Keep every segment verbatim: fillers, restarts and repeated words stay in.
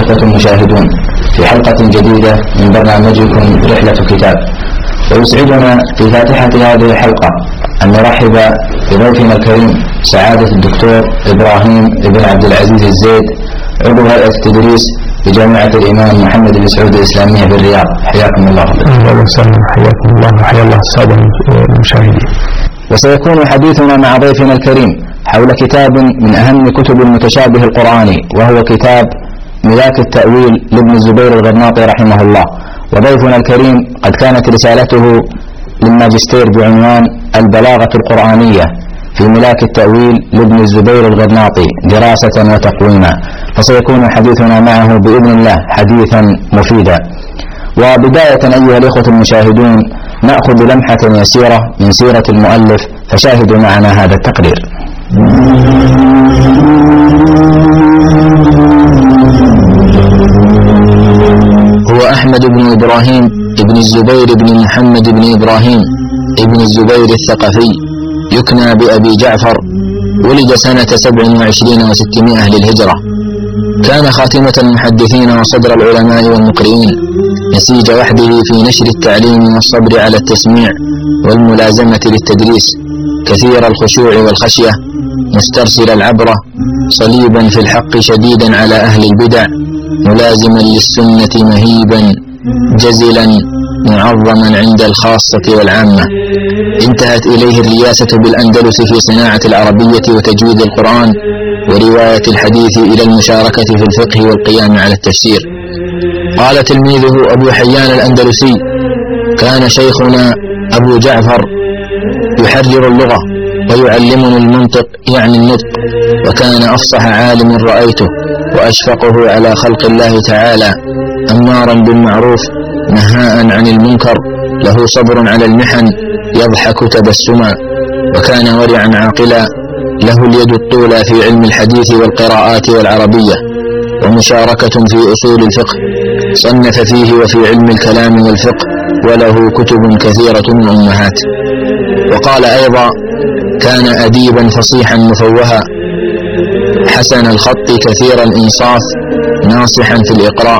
الإخوة المشاهدون في حلقة جديدة من برنامجكم رحلة كتاب. ويسعدنا في فاتحة هذه الحلقة أن نرحب بضيفنا الكريم سعادة الدكتور إبراهيم بن عبد العزيز الزيد، عضو هيئة التدريس بجامعة الإمام محمد بن سعود الإسلامية بالرياض. حياكم الله. أهلا وسهلا، حياكم الله وحيا الله السادة المشاهدين. وسيكون حديثنا مع ضيفنا الكريم حول كتاب من أهم كتب المتشابه القرآني، وهو كتاب ملاك التأويل لابن الزبير الغرناطي رحمه الله. وضيفنا الكريم قد كانت رسالته للماجستير بعنوان البلاغة القرآنية في ملاك التأويل لابن الزبير الغرناطي دراسة وتقويما، فسيكون حديثنا معه بإذن الله حديثا مفيدا. وبداية أيها الإخوة المشاهدون نأخذ لمحة يسيرة من سيرة المؤلف، فشاهدوا معنا هذا التقرير. هو أحمد بن إبراهيم ابن الزبير بن محمد بن إبراهيم ابن الزبير الثقفي، يكنى بأبي جعفر، ولد سنة سبع وعشرين وستمائة للهجرة. كان خاتمة المحدثين وصدر العلماء والمقرئين، نسيج وحده في نشر التعليم والصبر على التسميع والملازمة للتدريس، كثير الخشوع والخشية، مسترسل العبرة، صليبا في الحق شديدا على أهل البدع، ملازما للسنة مهيبا جزلا معظما عند الخاصة والعامة. انتهت إليه الرياسة بالأندلس في صناعة العربية وتجويد القرآن ورواية الحديث إلى المشاركة في الفقه والقيام على التفسير. قال تلميذه أبو حيان الأندلسي: كان شيخنا أبو جعفر يحرر اللغة ويعلمني المنطق يعني النطق، وكان أفصح عالم رأيته وأشفقه على خلق الله تعالى، أمارا بالمعروف نهاء عن المنكر، له صبر على المحن، يضحك تبسما، وكان ورعا عاقلا، له اليد الطولى في علم الحديث والقراءات والعربية، ومشاركة في أصول الفقه، صنف فيه وفي علم الكلام والفقه، وله كتب كثيرة من أمهات. وقال أيضا: كان أديبا فصيحا مفوها، حسن الخط كثير الإنصاف، ناصحا في الإقراء.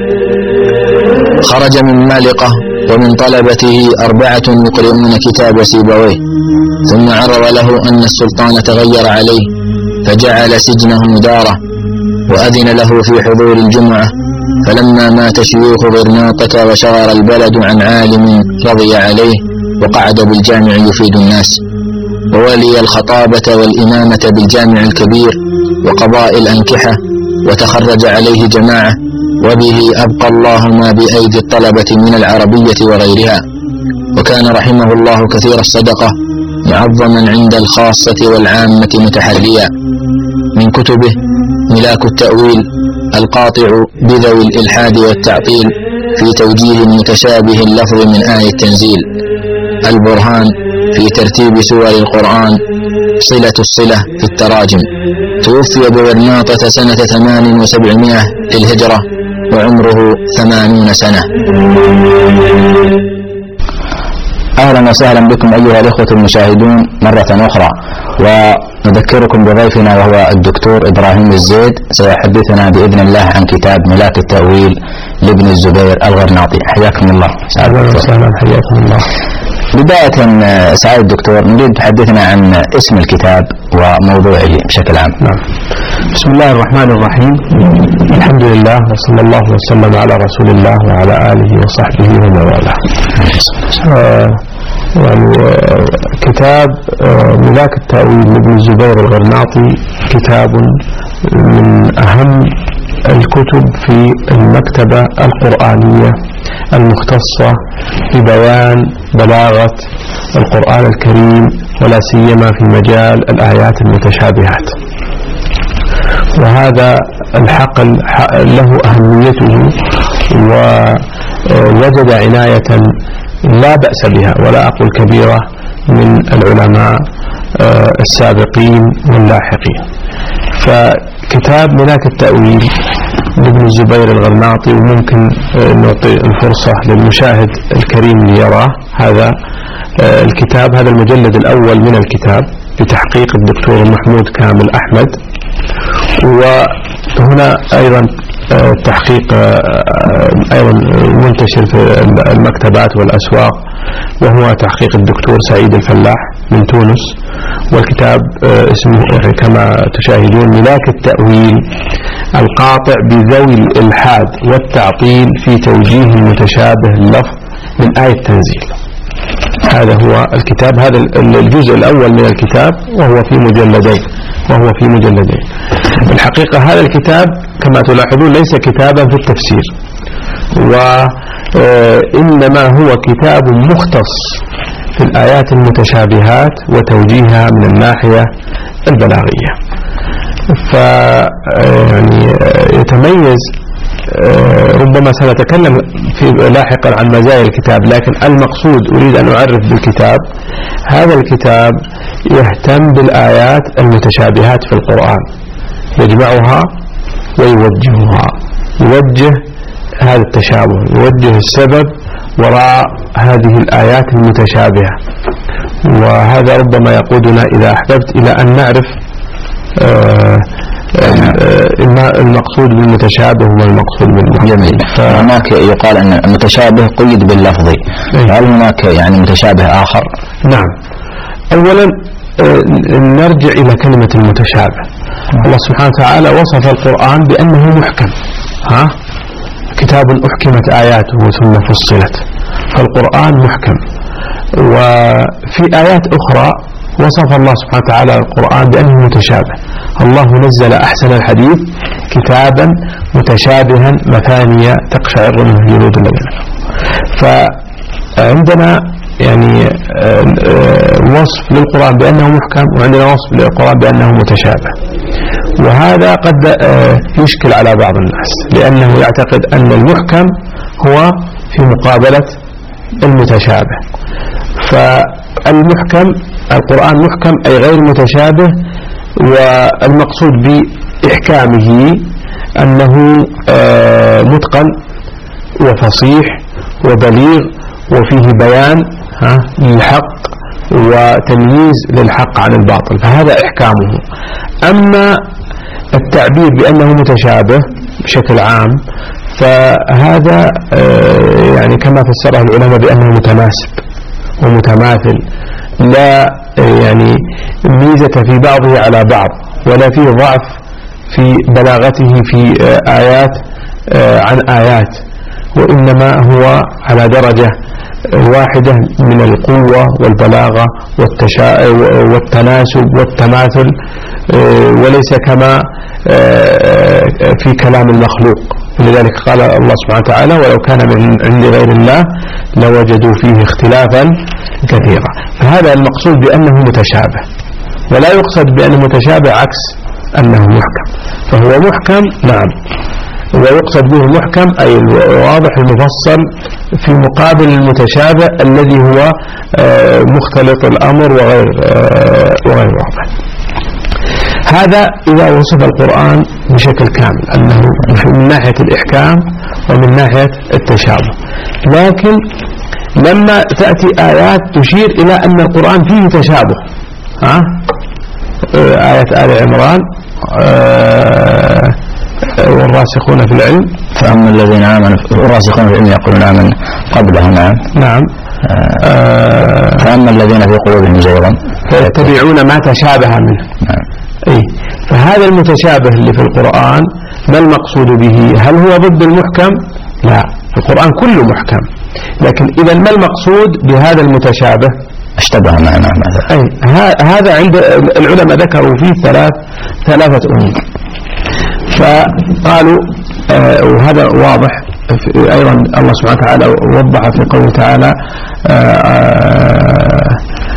خرج من مالقة ومن طلبته أربعة يقرؤون كتاب سيبويه، ثم عرض له أن السلطان تغير عليه فجعل سجنه داره، وأذن له في حضور الجمعة. فلما مات شيوخ غرناطة وشغر البلد عن عالم رضي عليه، وقعد بالجامع يفيد الناس، وولي الخطابة والإمامة بالجامع الكبير وقضاء الأنكحة، وتخرج عليه جماعة، وبه أبقى الله ما بأيدي الطلبة من العربية وغيرها. وكان رحمه الله كثير الصدقة، معظما عند الخاصة والعامة متحريا. من كتبه ملاك التأويل القاطع بذوي الإلحاد والتعطيل في توجيه المتشابه اللفظ من آية التنزيل، البرهان في ترتيب سور القرآن، صلة الصلة في التراجم. توفي بغرناطة سنة ثمان وسبعمائة للهجرة وعمره ثمانون سنة. أهلا وسهلا بكم أيها الإخوة المشاهدون مرة أخرى، ونذكركم بضيفنا وهو الدكتور إبراهيم الزيد، سيحدثنا بإذن الله عن كتاب ملاك التأويل لابن الزبير الغرناطي. حياكم الله. أهلا وسهلا، حياكم الله. بداية سعادة الدكتور، نريد تحدثنا عن اسم الكتاب وموضوعه بشكل عام. نعم. بسم الله الرحمن الرحيم، الحمد لله وصلى الله وسلم على رسول الله وعلى آله وصحبه ومن والاه. آه يعني آه كتاب آه ملاك التأويل لابن الزبير الغرناطي كتاب من أهم الكتب في المكتبة القرآنية المختصة ببيان بلاغة القرآن الكريم، ولا سيما في مجال الآيات المتشابهات. وهذا الحقل له أهميته، ووجد عناية لا بأس بها ولا أقول كبيرة من العلماء السابقين واللاحقين. فكتاب ملاك التأويل لابن الزبير الغرناطي، وممكن نعطي الفرصة للمشاهد الكريم ليراه هذا الكتاب. هذا المجلد الأول من الكتاب بتحقيق الدكتور محمود كامل أحمد، و هنا أيضا تحقيق أيضا منتشر في المكتبات والأسواق، وهو تحقيق الدكتور سعيد الفلاح من تونس، والكتاب اسمه كما تشاهدون ملاك التأويل القاطع بذوي الإلحاد والتعطيل في توجيه المتشابه اللفظ من آية التنزيل. هذا هو الكتاب، هذا الجزء الأول من الكتاب، وهو في مجلدين وهو في مجلدين الحقيقة هذا الكتاب كما تلاحظون ليس كتابا في التفسير، وإنما هو كتاب مختص في الآيات المتشابهات وتوجيهها من الناحية البلاغية. فيعني يتميز، ربما سنتكلم في لاحقا عن مزايا الكتاب، لكن المقصود أريد أن أعرف بالكتاب. هذا الكتاب يهتم بالآيات المتشابهات في القرآن، يجمعها ويوجهها، يوجه هذا التشابه، يوجه السبب وراء هذه الآيات المتشابهة. وهذا ربما يقودنا إذا أحببت إلى أن نعرف آه المقصود بالمتشابه والمقصود بالمحكم. جميل. هناك يقال أن المتشابه قيد باللفظ، هل هناك يعني متشابه آخر؟ نعم. أولا نرجع إلى كلمة المتشابه. الله سبحانه وتعالى وصف القرآن بأنه محكم، ها كتاب أحكمت آياته ثم فصلت، فالقرآن محكم. وفي آيات أخرى وصف الله سبحانه وتعالى القرآن بأنه متشابه. الله نزل أحسن الحديث كتابا متشابها مثانية تقشعر منه جلود الذين كفروا. فعندنا يعني وصف للقرآن بأنه محكم، وعندنا وصف للقرآن بأنه متشابه، وهذا قد يشكل على بعض الناس لأنه يعتقد أن المحكم هو في مقابلة المتشابه. فالمحكم القرآن محكم أي غير متشابه، والمقصود بإحكامه أنه متقن وفصيح وبليغ وفيه بيان للحق وتمييز للحق عن الباطل، فهذا إحكامه. أما التعبير بأنه متشابه بشكل عام فهذا يعني كما فسره العلماء بأنه متناسب ومتماثل، لا يعني ميزة في بعضه على بعض، ولا فيه ضعف في بلاغته في آيات عن آيات، وإنما هو على درجة واحدة من القوة والبلاغة والتناسب والتماثل، وليس كما في كلام المخلوق. لذلك قال الله سبحانه وتعالى ولو كان من عند غير الله لوجدوا فيه اختلافا كثيرا. فهذا المقصود بأنه متشابه، ولا يقصد بأنه متشابه عكس أنه محكم. فهو محكم نعم، ويقصد به المحكم أي الواضح المفصل في مقابل المتشابه الذي هو مختلط الأمر وغير وغير واضح. هذا إذا وصف القرآن بشكل كامل أنه من ناحية الإحكام ومن ناحية التشابه. لكن لما تأتي آيات تشير إلى أن القرآن فيه تشابه، ها آية آل عمران والراسخون في العلم فأما الذين آمنوا والراسخون في العلم يقولون آمنا قبله نعم نعم آه فأما الذين في قلوبهم زيغ فيتبعون ما تشابه منه. نعم. أي فهذا المتشابه اللي في القرآن ما المقصود به؟ هل هو ضد المحكم؟ لا، القرآن كله محكم، لكن إذا ما المقصود بهذا المتشابه؟ اشتبه معنا مثلا. أي هذا عند العلماء ذكروا فيه ثلاث ثلاثة أمور. فقالوا آه وهذا واضح أيضا الله سبحانه وتعالى وضح في قوله تعالى آه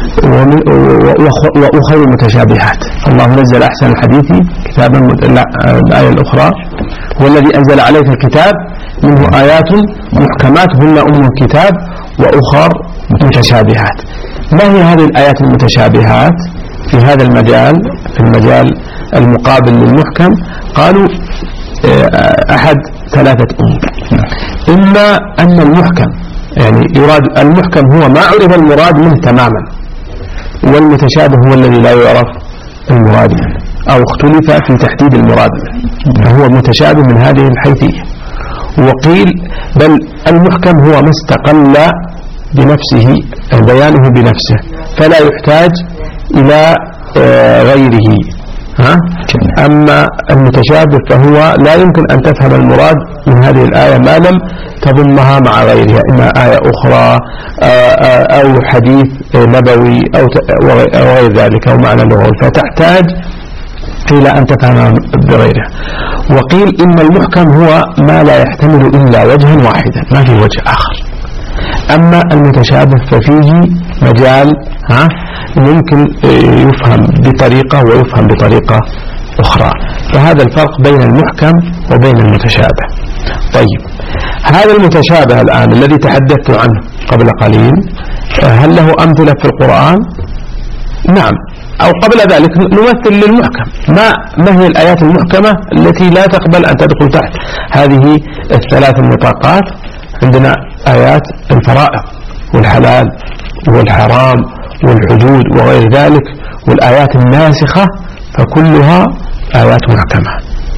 وأخر المتشابهات الله نزل أحسن الحديث كتابا. الآية الأخرى هو الذي أنزل عليك الكتاب منه آيات محكمات هن أم الكتاب وأخر متشابهات. ما هي هذه الآيات المتشابهات في هذا المجال في المجال المقابل للمحكم؟ قالوا أحد ثلاثة أمور. إما أن المحكم يعني يراد المحكم هو ما عرف المراد منه تماما، والمتشابه هو الذي لا يعرف المراد منه. أو اختلف في تحديد المراد فهو متشابه من هذه الحيثية. وقيل بل المحكم هو ما استقل بنفسه بيانه بنفسه فلا يحتاج إلى غيره. ها؟ أما المتشابه فهو لا يمكن أن تفهم المراد من هذه الآية ما لم تضمها مع غيرها، إما آية أخرى أو حديث نبوي أو غير ذلك أو معنى لغوي، فتحتاج إلى أن تفهم بغيرها. وقيل إن المحكم هو ما لا يحتمل إلا وجها واحدا، ما في وجه آخر. أما المتشابه ففيه مجال ها ممكن يفهم بطريقة ويفهم بطريقة أخرى، فهذا الفرق بين المحكم وبين المتشابه. طيب هذا المتشابه الآن الذي تحدثت عنه قبل قليل هل له أمثلة في القرآن؟ نعم. أو قبل ذلك نمثل للمحكم ما ما هي الآيات المحكمة التي لا تقبل أن تدخل تحت هذه الثلاث النطاقات. عندنا آيات الفرائض والحلال والحرام والحدود وغير ذلك، والآيات الناسخة فكلها آيات محكمة.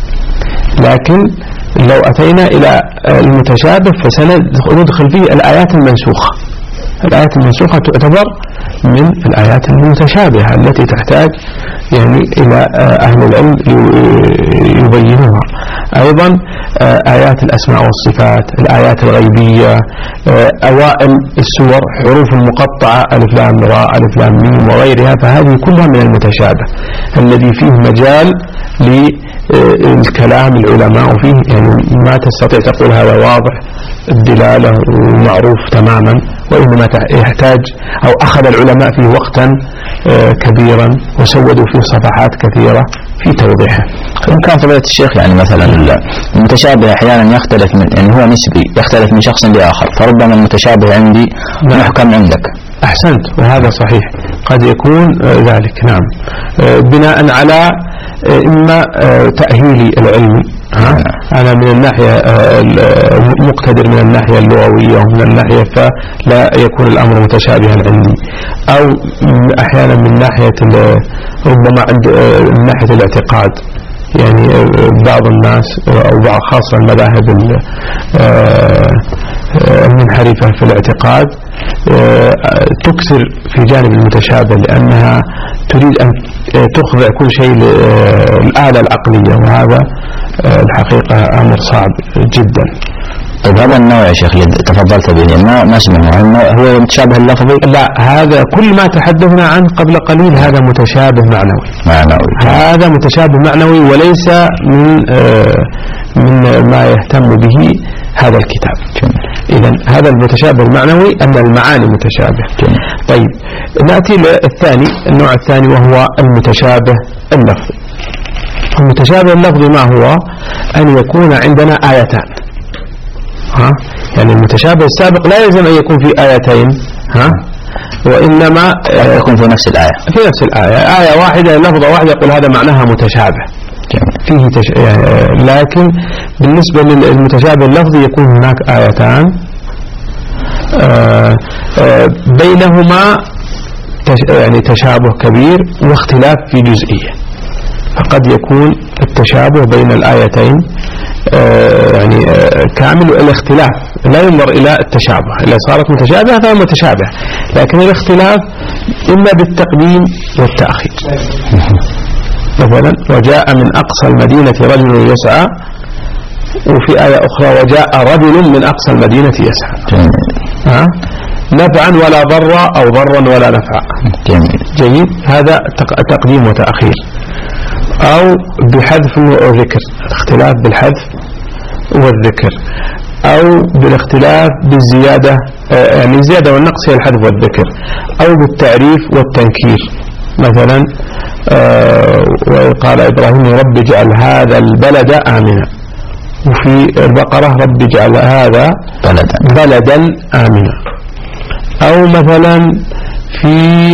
لكن لو أتينا إلى المتشابه فسندخل فيه الآيات المنسوخة. الآيات المنسوخة تعتبر من الآيات المتشابهة التي تحتاج يعني إلى أهل العلم يبينوها. أيضا آيات الأسماء والصفات، الآيات الغيبية، أوائل السور حروف المقطعة ألف لام راء ألف لام ميم وغيرها، فهذه كلها من المتشابه الذي فيه مجال للكلام العلماء فيه، يعني ما تستطيع تقول هذا واضح الدلالة ومعروف تماما، وإنما يحتاج أو أخذ العلماء فيه وقتا كبيرا وسودوا فيه صفحات كثيرة في توضيحه. إن كان فضيلة الشيخ يعني مثلا المتشابه أحيانا يختلف من يعني هو نسبي يختلف من شخص لآخر، فربما المتشابه عندي محكم عندك. أحسنت، وهذا صحيح قد يكون ذلك. نعم، بناء على إما تأهيلي العلم، أنا من الناحية مقتدر من الناحية اللغوية ومن الناحية فلا يكون الأمر متشابها عندي، أو أحيانا من ناحية ربما عند من ناحية الاعتقاد، يعني بعض الناس أو بعض خاصة المذاهب المنحرفة في الاعتقاد تكثر في جانب المتشابه لأنها تريد أن تخضع كل شيء للآلة العقلية، وهذا الحقيقة أمر صعب جدا. طيب هذا النوع يا شيخ اللي تفضلت به ما ما اسمه هو المتشابه اللفظي؟ لا، هذا كل ما تحدثنا عنه قبل قليل هذا متشابه معنوي. معنوي هذا متشابه معنوي وليس من من ما يهتم به هذا الكتاب. إذن هذا المتشابه المعنوي أن المعاني متشابه. طيب نأتي للثاني، النوع الثاني وهو المتشابه اللفظي. المتشابه اللفظي ما هو؟ أن يكون عندنا آيتان، ها؟ يعني المتشابه السابق لا يلزم أن يكون في آيتين، ها؟ وإنما يكون في نفس الآية في نفس الآية آية واحدة لفظة واحدة يقول هذا معناها متشابه فيه تش... يعني لكن بالنسبة للمتشابه اللفظي يكون هناك آيتان آآ آآ بينهما تش... يعني تشابه كبير واختلاف في جزئية، فقد يكون التشابه بين الآيتين يعني كامل، والاختلاف لا ينظر إلى التشابه، إذا صارت متشابهة فهي متشابهة، لكن الاختلاف إما بالتقديم والتأخير. مثلا وجاء من أقصى المدينة رجل يسعى، وفي آية أخرى وجاء رجل من أقصى المدينة يسعى، ها؟ نفعا ولا ضرا أو ضرا ولا نفعا. جيد، هذا تقديم وتأخير. أو بحذف وذكر، اختلاف بالحذف والذكر، أو بالاختلاف بالزيادة، يعني الزيادة والنقص هي الحذف والذكر، أو بالتعريف والتنكير. مثلا وقال إبراهيم رب اجعل هذا البلد آمنا، وفي البقرة رب اجعل هذا بلدا بلدا آمنا. أو مثلا في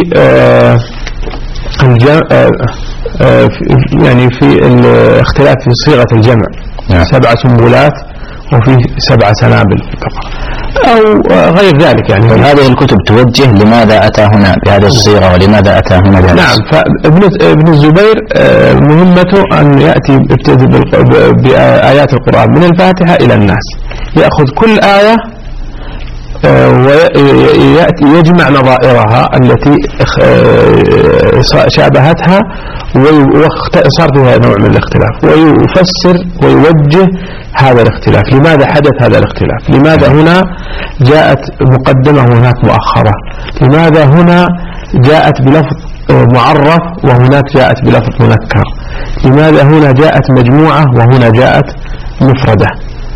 الجمع يعني في الاختلاف في صيغة الجمع، سبع سنبلات وفي سبع سنابل في البقرة. أو غير ذلك يعني. هذه الكتب توجه لماذا أتى هنا بهذه الصيغة ولماذا أتى هنا بهذه نعم. فابن ابن الزبير مهمته أن يأتي بآيات القرآن من الفاتحة إلى الناس، يأخذ كل آية ويأتي يجمع نظائرها التي شابهتها وصار فيها نوع من الاختلاف، ويفسر ويوجه هذا الاختلاف، لماذا حدث هذا الاختلاف، لماذا هنا جاءت مقدمة وهناك مؤخرة، لماذا هنا جاءت بلفظ معرف وهناك جاءت بلفظ منكر، لماذا هنا جاءت مجموعة وهنا جاءت مفردة.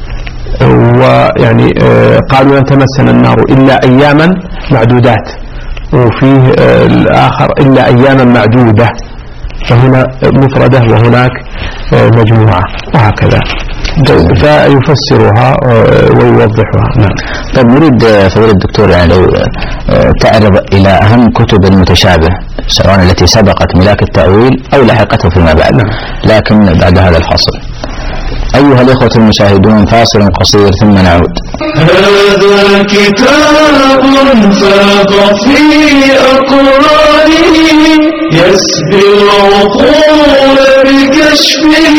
ويعني قالوا لن تمسنا النار إلا أياما معدودات، وفيه الآخر إلا أياما معدودة، فهنا مفردة وهناك مجموعة وهكذا، فيفسرها ويوضحها. نعم. طيب نريد فضيلة الدكتور يعني لو تعرض إلى أهم كتب المتشابه سواء التي سبقت ملاك التأويل أو لحقته فيما بعد. نعم. لكن بعد هذا الفصل أيها الإخوة المشاهدون فاصل قصير ثم نعود. هذا كتاب فاض في أقرانه يسبي العقول بكشفه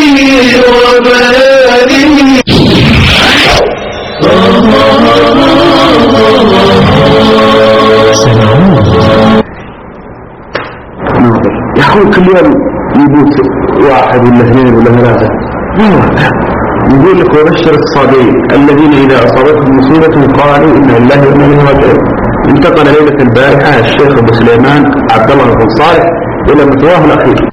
وبيانه. يقول كل يوم يموت واحد ولا اثنين ولا ثلاثة، يقول لك وبشر الصابرين الذين إذا أصابتهم مصيبة قالوا إن لله وإنا إليه راجعون. انتقل ليلة البارحة الشيخ أبو سليمان عبد الله بن صالح إلى مثواه الأخير.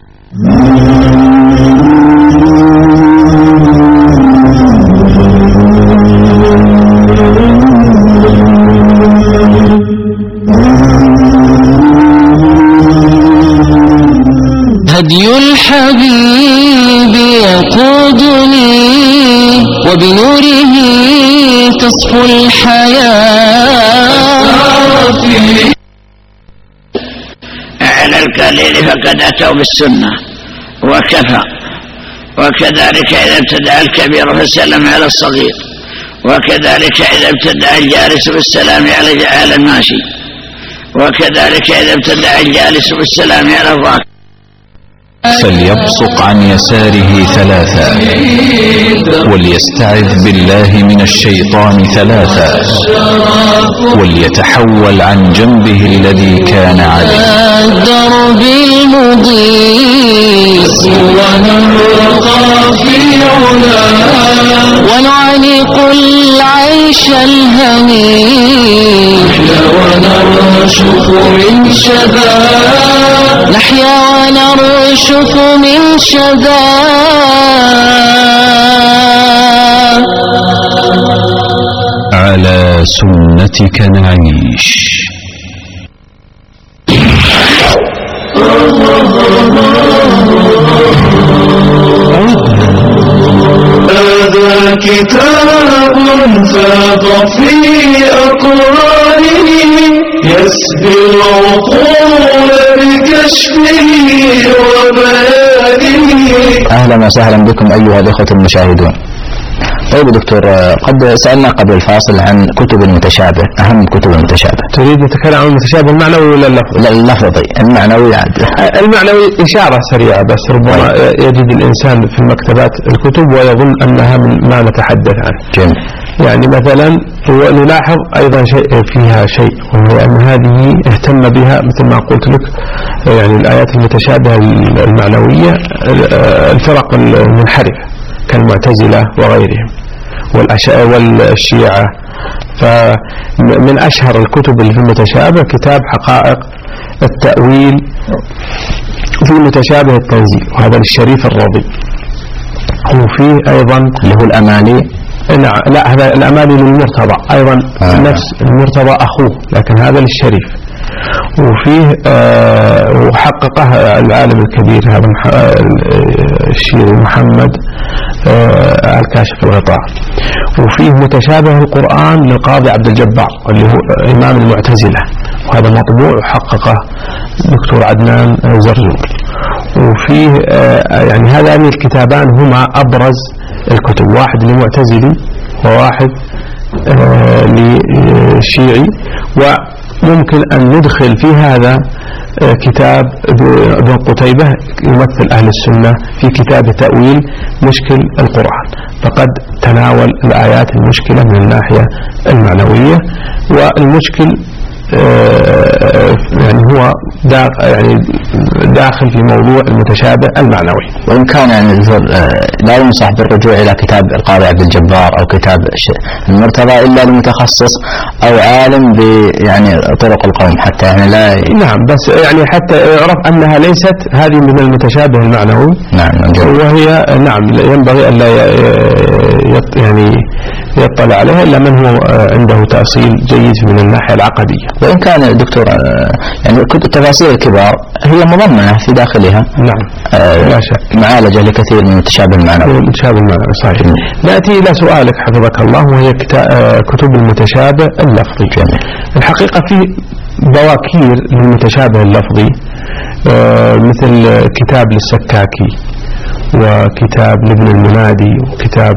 هدي الحبيب يقودني وبنوره تصفو الحياة. على القليل فقد أتوا بالسنة وكفى، وكذلك إذا ابتدأ الكبير فالسلام على الصغير، وكذلك إذا ابتدأ الجالس بالسلام على الماشي، وكذلك إذا ابتدأ الجالس بالسلام على الراكب. فليبصق عن يساره ثلاثا وليستعذ بالله من الشيطان ثلاثا وليتحول عن جنبه الذي كان عليه. الدرب المضيء ونرقى في علا ونعلق العيش الهنيء ونرشف من شذا نحيا ونرشف من شذا على سنتك نعيش. هذا كتاب فاض في أقرانه يسبي العقول بكشفه وبيانه. أهلا وسهلا بكم أيها الإخوة المشاهدون. طيب دكتور، قد سألنا قبل الفاصل عن كتب المتشابه، أهم كتب المتشابه. تريد نتكلم عن المتشابه المعنوي ولا اللفظي؟ لا اللفظي، المعنوي عاد. المعنوي إشارة سريعة بس، ربما يجد الإنسان في المكتبات الكتب ويظن أنها من ما نتحدث عنه. جميل. يعني مثلا نلاحظ أيضا شيء فيها شيء، وهو أن هذه اهتم بها مثل ما قلت لك يعني الآيات المتشابهة المعنوية الفرق المنحرفة كالمعتزلة وغيرهم والشيعة. فمن أشهر الكتب اللي في المتشابه كتاب حقائق التأويل في المتشابه التنزيل، وهذا للشريف الرضي. وفيه أيضا اللي هو الأماني. نعم، لا هذا الأماني للمرتضى أيضا. آه. نفس المرتضى أخوه، لكن هذا للشريف. وفيه آه وحققه العالم الكبير هذا الشيعي محمد آه الكاشف الغطاء. وفيه متشابه القرآن للقاضي عبد الجبار اللي هو إمام المعتزلة، وهذا مطبوع وحققه دكتور عدنان زرزور. وفيه آه يعني هذان الكتابان هما أبرز الكتب، واحد للمعتزلي وواحد للشيعي. وممكن أن ندخل في هذا كتاب ابن قتيبة يمثل أهل السنة في كتاب تأويل مشكل القرآن، فقد تناول الآيات المشكلة من الناحية المعنوية. والمشكل يعني هو يعني داخل في موضوع المتشابه المعنوي. وإن كان يعني لا ينصح بالرجوع إلى كتاب القاضي عبد الجبار أو كتاب المرتضى إلا لمتخصص أو عالم ب يعني طرق القوم حتى يعني لا. نعم، بس يعني حتى يعرف أنها ليست هذه من المتشابه المعنوي. نعم. وهي نعم ينبغي أن لا يعني يطلع عليها إلا من هو عنده تأصيل جيد من الناحية العقدية. وإن كان دكتور يعني التفاسير الكبار هي مضمنة في داخلها نعم آه لا شك معالجة لكثير من المتشابه المعنوي. المتشابه المعنوي صحيح. نأتي إلى سؤالك حفظك الله، وهي كتب المتشابه اللفظي. جميل. الحقيقة في بواكير للمتشابه اللفظي آه مثل كتاب للسكاكي وكتاب لابن المنادي وكتاب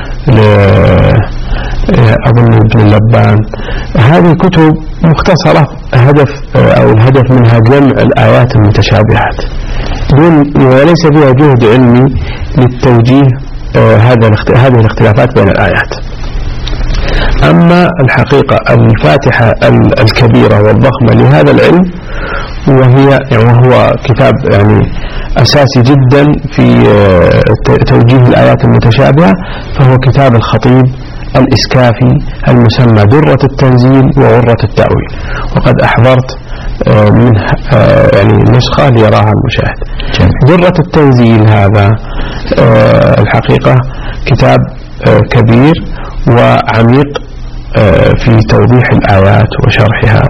أظن ابن اللبان. هذه كتب مختصرة هدف أو الهدف منها جمع الآيات المتشابهات دون وليس فيها جهد علمي للتوجيه هذا هذه الاختلافات بين الآيات. أما الحقيقة الفاتحة الكبيرة والضخمة لهذا العلم وهي يعني وهو كتاب يعني أساسي جدا في توجيه الآيات المتشابهة، فهو كتاب الخطيب الإسكافي المسمى درة التنزيل وغرة التأويل، وقد أحضرت منه يعني نسخة ليراها المشاهد. درة التنزيل هذا الحقيقة كتاب كبير وعميق في توضيح الآيات وشرحها.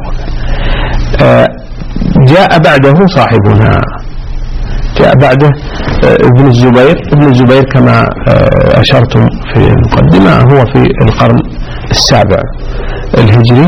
جاء بعده صاحبنا جاء بعده ابن الزبير. ابن الزبير كما أشرتم في المقدمة هو في القرن السابع الهجري،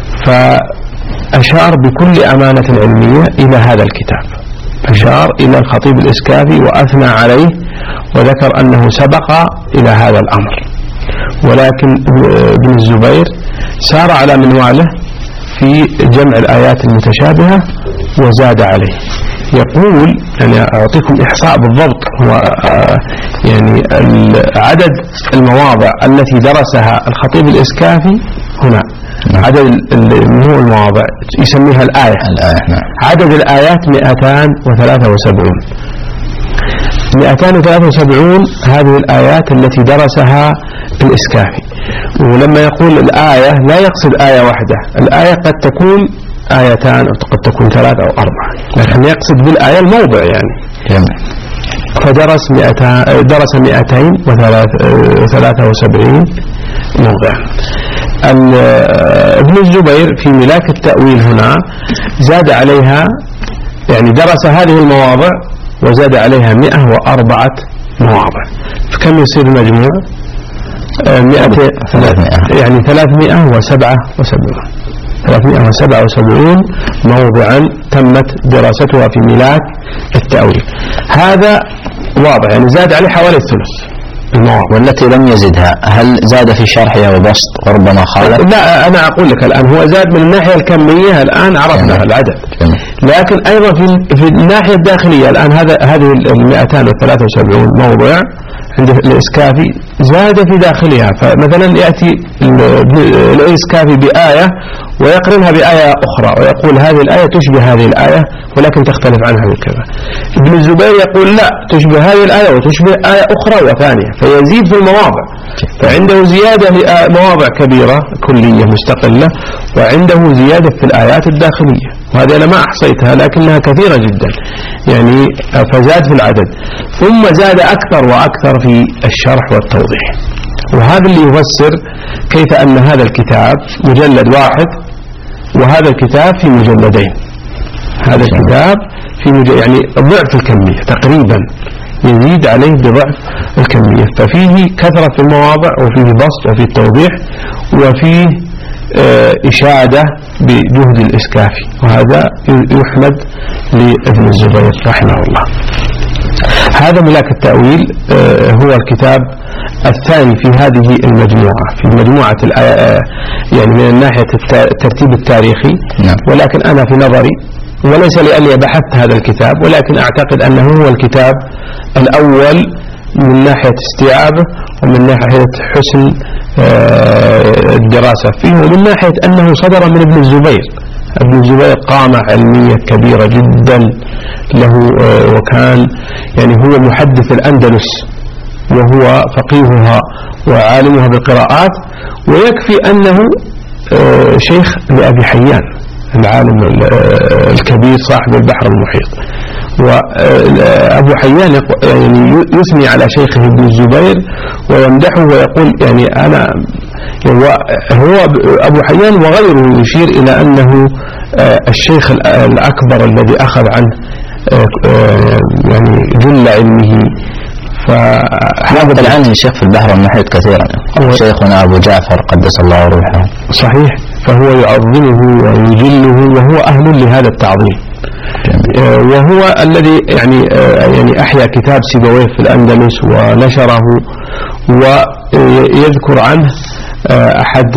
فأشار بكل أمانة علمية إلى هذا الكتاب، أشار إلى الخطيب الإسكافي وأثنى عليه وذكر أنه سبق إلى هذا الأمر. ولكن ابن الزبير سار على منواله في جمع الآيات المتشابهة وزاد عليه. يقول يعني أعطيكم إحصاء بالضبط، هو يعني عدد المواضع التي درسها الخطيب الإسكافي هنا عدد من هو المواضع يسميها الآية. عدد الآيات مئتان وثلاثة وسبعون مئتان وثلاثة وسبعون هذه الآيات التي درسها الإسكافي. ولما يقول الآية لا يقصد آية واحدة، الآية قد تكون آيتان أو قد تكون ثلاثة أو أربعة، لكن يقصد بالآية الموضع يعني. جميل. فدرس مئتان درس مئتين وثلاثة وسبعين موضع. ابن الزبير في ملاك التأويل هنا زاد عليها، يعني درس هذه المواضع وزاد عليها مئة وأربعة مواضع، فكم يصير المجموع؟ مئة يعني ثلاثمائة وسبعة وسبعون ثلاثمائة وسبعة وسبعون موضعا تمت دراستها في ملاك التأويل. هذا واضح، يعني زاد عليه حوالي الثلث المواضع. والتي لم يزدها هل زاد في شرحها وبسط وربما خالف؟ لا، أنا أقول لك الآن هو زاد من الناحية الكمية، الآن عرفنا العدد، لكن أيضا في في الناحية الداخلية الآن هذا هذه المئتان وثلاثة وسبعون موضع عند الإسكافي زاد في داخلها. فمثلا يأتي الإسكافي بآية ويقرنها بآية أخرى ويقول هذه الآية تشبه هذه الآية ولكن تختلف عنها بكذا. ابن الزبير يقول لا، تشبه هذه الآية وتشبه آية أخرى وثانية، فيزيد في المواضع. فعنده زيادة لمواضع كبيرة كلية مستقلة، وعنده زيادة في الآيات الداخلية، وهذه أنا ما أحصيتها لكنها كثيرة جدا يعني، فزاد في العدد. ثم زاد أكثر وأكثر في الشرح والتوضيح، وهذا اللي يفسر كيف أن هذا الكتاب مجلد واحد وهذا الكتاب في مجلدين. هذا الكتاب في مجلد يعني ضعف الكمية تقريبا، يزيد عليه بضعف الكمية، ففيه كثرة في المواضع وفيه بسط وفيه توضيح وفيه اه إشادة بجهد الإسكافي، وهذا يحمد لابن الزبير رحمه الله. هذا ملاك التأويل اه هو الكتاب الثاني في هذه المجموعة، في مجموعة يعني من ناحية الترتيب التاريخي. ولكن أنا في نظري، وليس لأني بحثت هذا الكتاب، ولكن أعتقد أنه هو الكتاب الأول من ناحية استيعابه ومن ناحية حسن الدراسة فيه، ومن ناحية أنه صدر من ابن الزبير. ابن الزبير قامة علمية كبيرة جدا له، وكان يعني هو محدث الأندلس وهو فقيهها وعالمها بالقراءات، ويكفي أنه شيخ لأبي حيان العالم الكبير صاحب البحر المحيط. وأبو حيان يعني يثني على شيخه ابن الزبير ويمدحه ويقول يعني أنا هو أبو حيان وغيره يشير إلى أنه الشيخ الأكبر الذي أخذ عنه يعني جل علمه. فنقبل عنه الشيخ في البحر المحيط كثيرا، شيخنا أبو جعفر قدس الله روحه. صحيح، فهو يعظمه ويجله وهو أهل لهذا التعظيم. وهو الذي يعني يعني أحيا كتاب سيبويه في الأندلس ونشره، ويذكر عنه أحد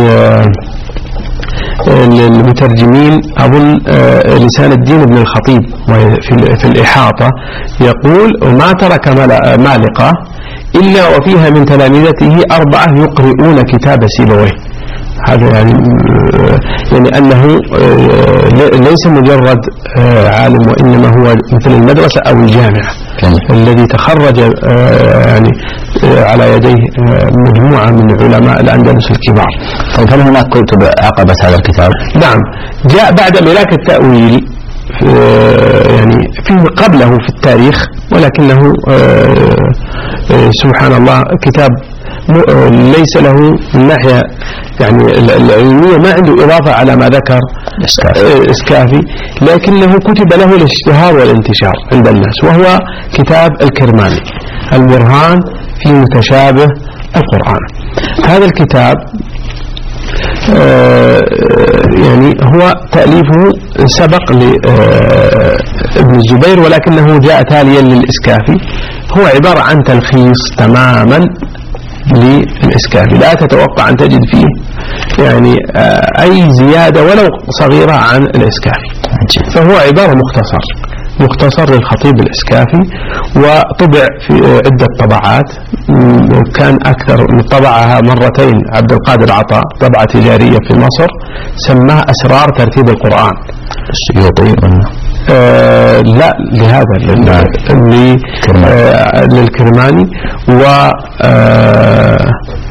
المترجمين أظن لسان الدين بن الخطيب في الإحاطة يقول: ما ترك مالقة إلا وفيها من تلامذته أربعة يقرؤون كتاب سيبويه. هذا يعني يعني أنه ليس مجرد عالم، وإنما هو مثل المدرسة أو الجامعة الذي تخرج يعني على يديه مجموعة من علماء الأندلس الكبار. طيب هل هناك كتب عقبت هذا الكتاب؟ نعم، جاء بعد ملاك التأويل يعني فيه قبله في التاريخ، ولكنه سبحان الله كتاب ليس له من ناحية يعني العلمية ما عنده إضافة على ما ذكر إسكافي، لكنه كتب له الاشتهار والانتشار عند الناس، وهو كتاب الكرماني البرهان في متشابه القرآن. هذا الكتاب يعني هو تأليفه سبق لابن الزبير، ولكنه جاء تاليا للإسكافي. هو عبارة عن تلخيص تماما للإسكافي، لا تتوقع أن تجد فيه يعني أي زيادة ولو صغيرة عن الإسكافي. فهو عبارة مختصر مختصر للخطيب الإسكافي، وطبع في عدة طبعات. كان أكثر من طبعها مرتين عبد القادر عطاء، طبعة تجارية في مصر، سماها أسرار ترتيب القرآن. السيوطي آه لا لهذا آه للكرماني. و آه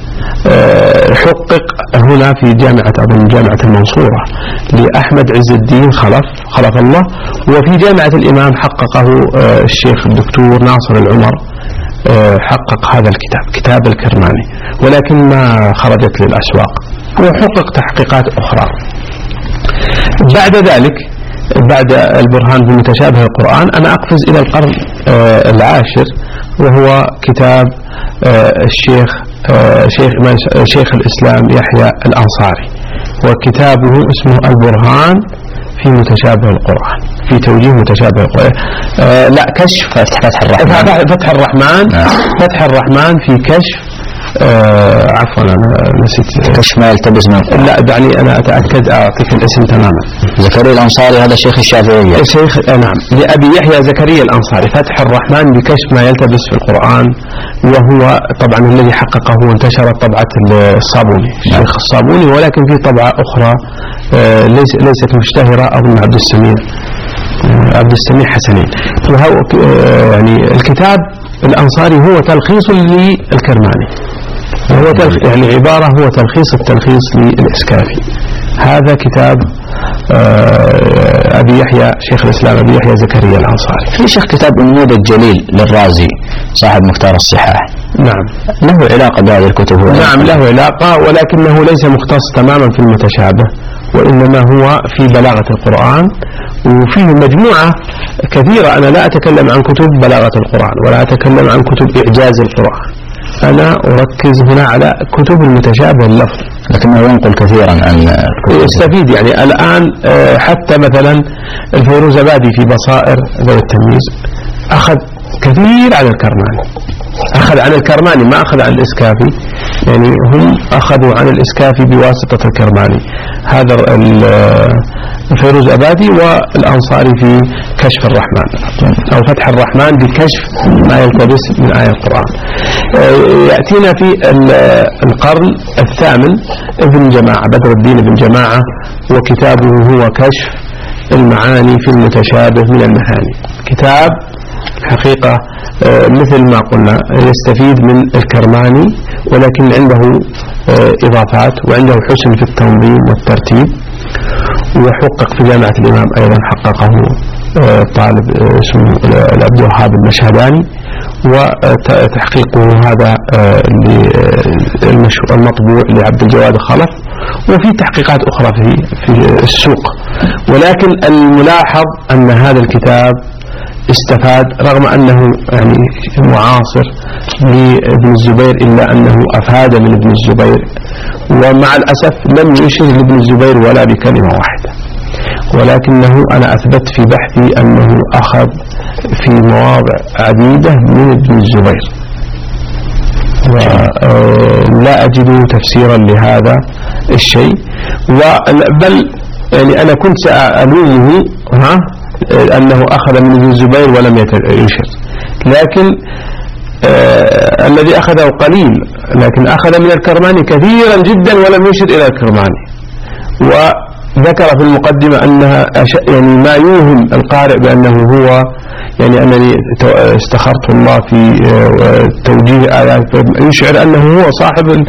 حقق هنا في جامعة أظن جامعة المنصورة لأحمد عز الدين خلف خلف الله، وفي جامعة الإمام حققه الشيخ الدكتور ناصر العمر، حقق هذا الكتاب كتاب الكرماني، ولكن ما خرجت للأسواق. هو حقق تحقيقات أخرى. بعد ذلك بعد البرهان بمتشابه القرآن أنا أقفز إلى القرن العاشر، وهو كتاب الشيخ شيخ شيخ الإسلام يحيى الأنصاري، وكتابه اسمه البرهان في متشابه القرآن، في توجيه متشابه القرآن. آه لا كشف فتح الرحمن فتح الرحمن فتح الرحمن في كشف آه عفوا أنا نسيت كشف ما يلتبس من القرآن. لا دعني أنا أتأكد أعطيك الاسم تماما. زكريا الأنصاري هذا شيخ الشافعية. شيخ نعم لأبي يحيى زكريا الأنصاري، فتح الرحمن بكشف ما يلتبس في القرآن، وهو طبعا الذي حققه وانتشرت طبعة الصابوني الشيخ الصابوني، ولكن في طبعة أخرى آه ليس ليست مشتهرة أظن عبد السميع آه عبد السميع حسنين. وهو آه يعني الكتاب الأنصاري هو تلخيص للكرماني، هو تلخ... يعني عبارة هو تلخيص التلخيص للإسكافي. هذا كتاب أبي يحيى شيخ الإسلام أبي يحيى زكريا الأنصاري. في شيخ كتاب النموذج الجليل للرازي صاحب مختار الصحاح. نعم له علاقة بهذه الكتب. نعم له علاقة، ولكنه ليس مختص تماما في المتشابه، وإنما هو في بلاغة القرآن، وفيه مجموعة كثيرة. أنا لا أتكلم عن كتب بلاغة القرآن ولا أتكلم عن كتب إعجاز القرآن، أنا أركز هنا على كتب المتشابه اللفظ، لكنه ينقل كثيرا عن يستفيد. يعني الآن حتى مثلا الفيروزابادي في بصائر ذوي التمييز أخذ كثير على الكرماني، أخذ عن الكرماني ما أخذ عن الإسكافي، يعني هم أخذوا عن الإسكافي بواسطة الكرماني. هذا فيروز أبادي والأنصاري في كشف الرحمن أو فتح الرحمن بكشف ما يلتبس من آية القرآن. يأتينا في القرن الثامن ابن جماعة بدر الدين ابن جماعة، وكتابه هو كشف المعاني في المتشابه من المثاني. كتاب حقيقة مثل ما قلنا يستفيد من الكرماني، ولكن عنده إضافات وعنده حسن في التنظيم والترتيب، وحقق في جامعة الإمام أيضا حققه طالب اسمه العبد الوهاب المشهداني، وتحقيقه هذا المطبوع لعبد الجواد خلف، وفي تحقيقات أخرى في في السوق. ولكن الملاحظ أن هذا الكتاب استفاد رغم أنه يعني معاصر لابن الزبير، إلا أنه أفاد من ابن الزبير، ومع الأسف لم يشر لابن الزبير ولا بكلمة واحدة، ولكنه أنا أثبت في بحثي أنه أخذ في مواضع عديدة من ابن الزبير، ولا أجد تفسيرا لهذا الشيء. بل يعني أنا كنت سألومه ها أنه أخذ من ابن الزبير ولم يشر، لكن آه الذي أخذه قليل، لكن أخذ من الكرماني كثيرا جدا ولم يشر إلى الكرماني. وذكر في المقدمة أنها يعني ما يوهم القارئ بأنه هو يعني أنني استخرت الله في توجيه آيات، يشعر أنه هو صاحب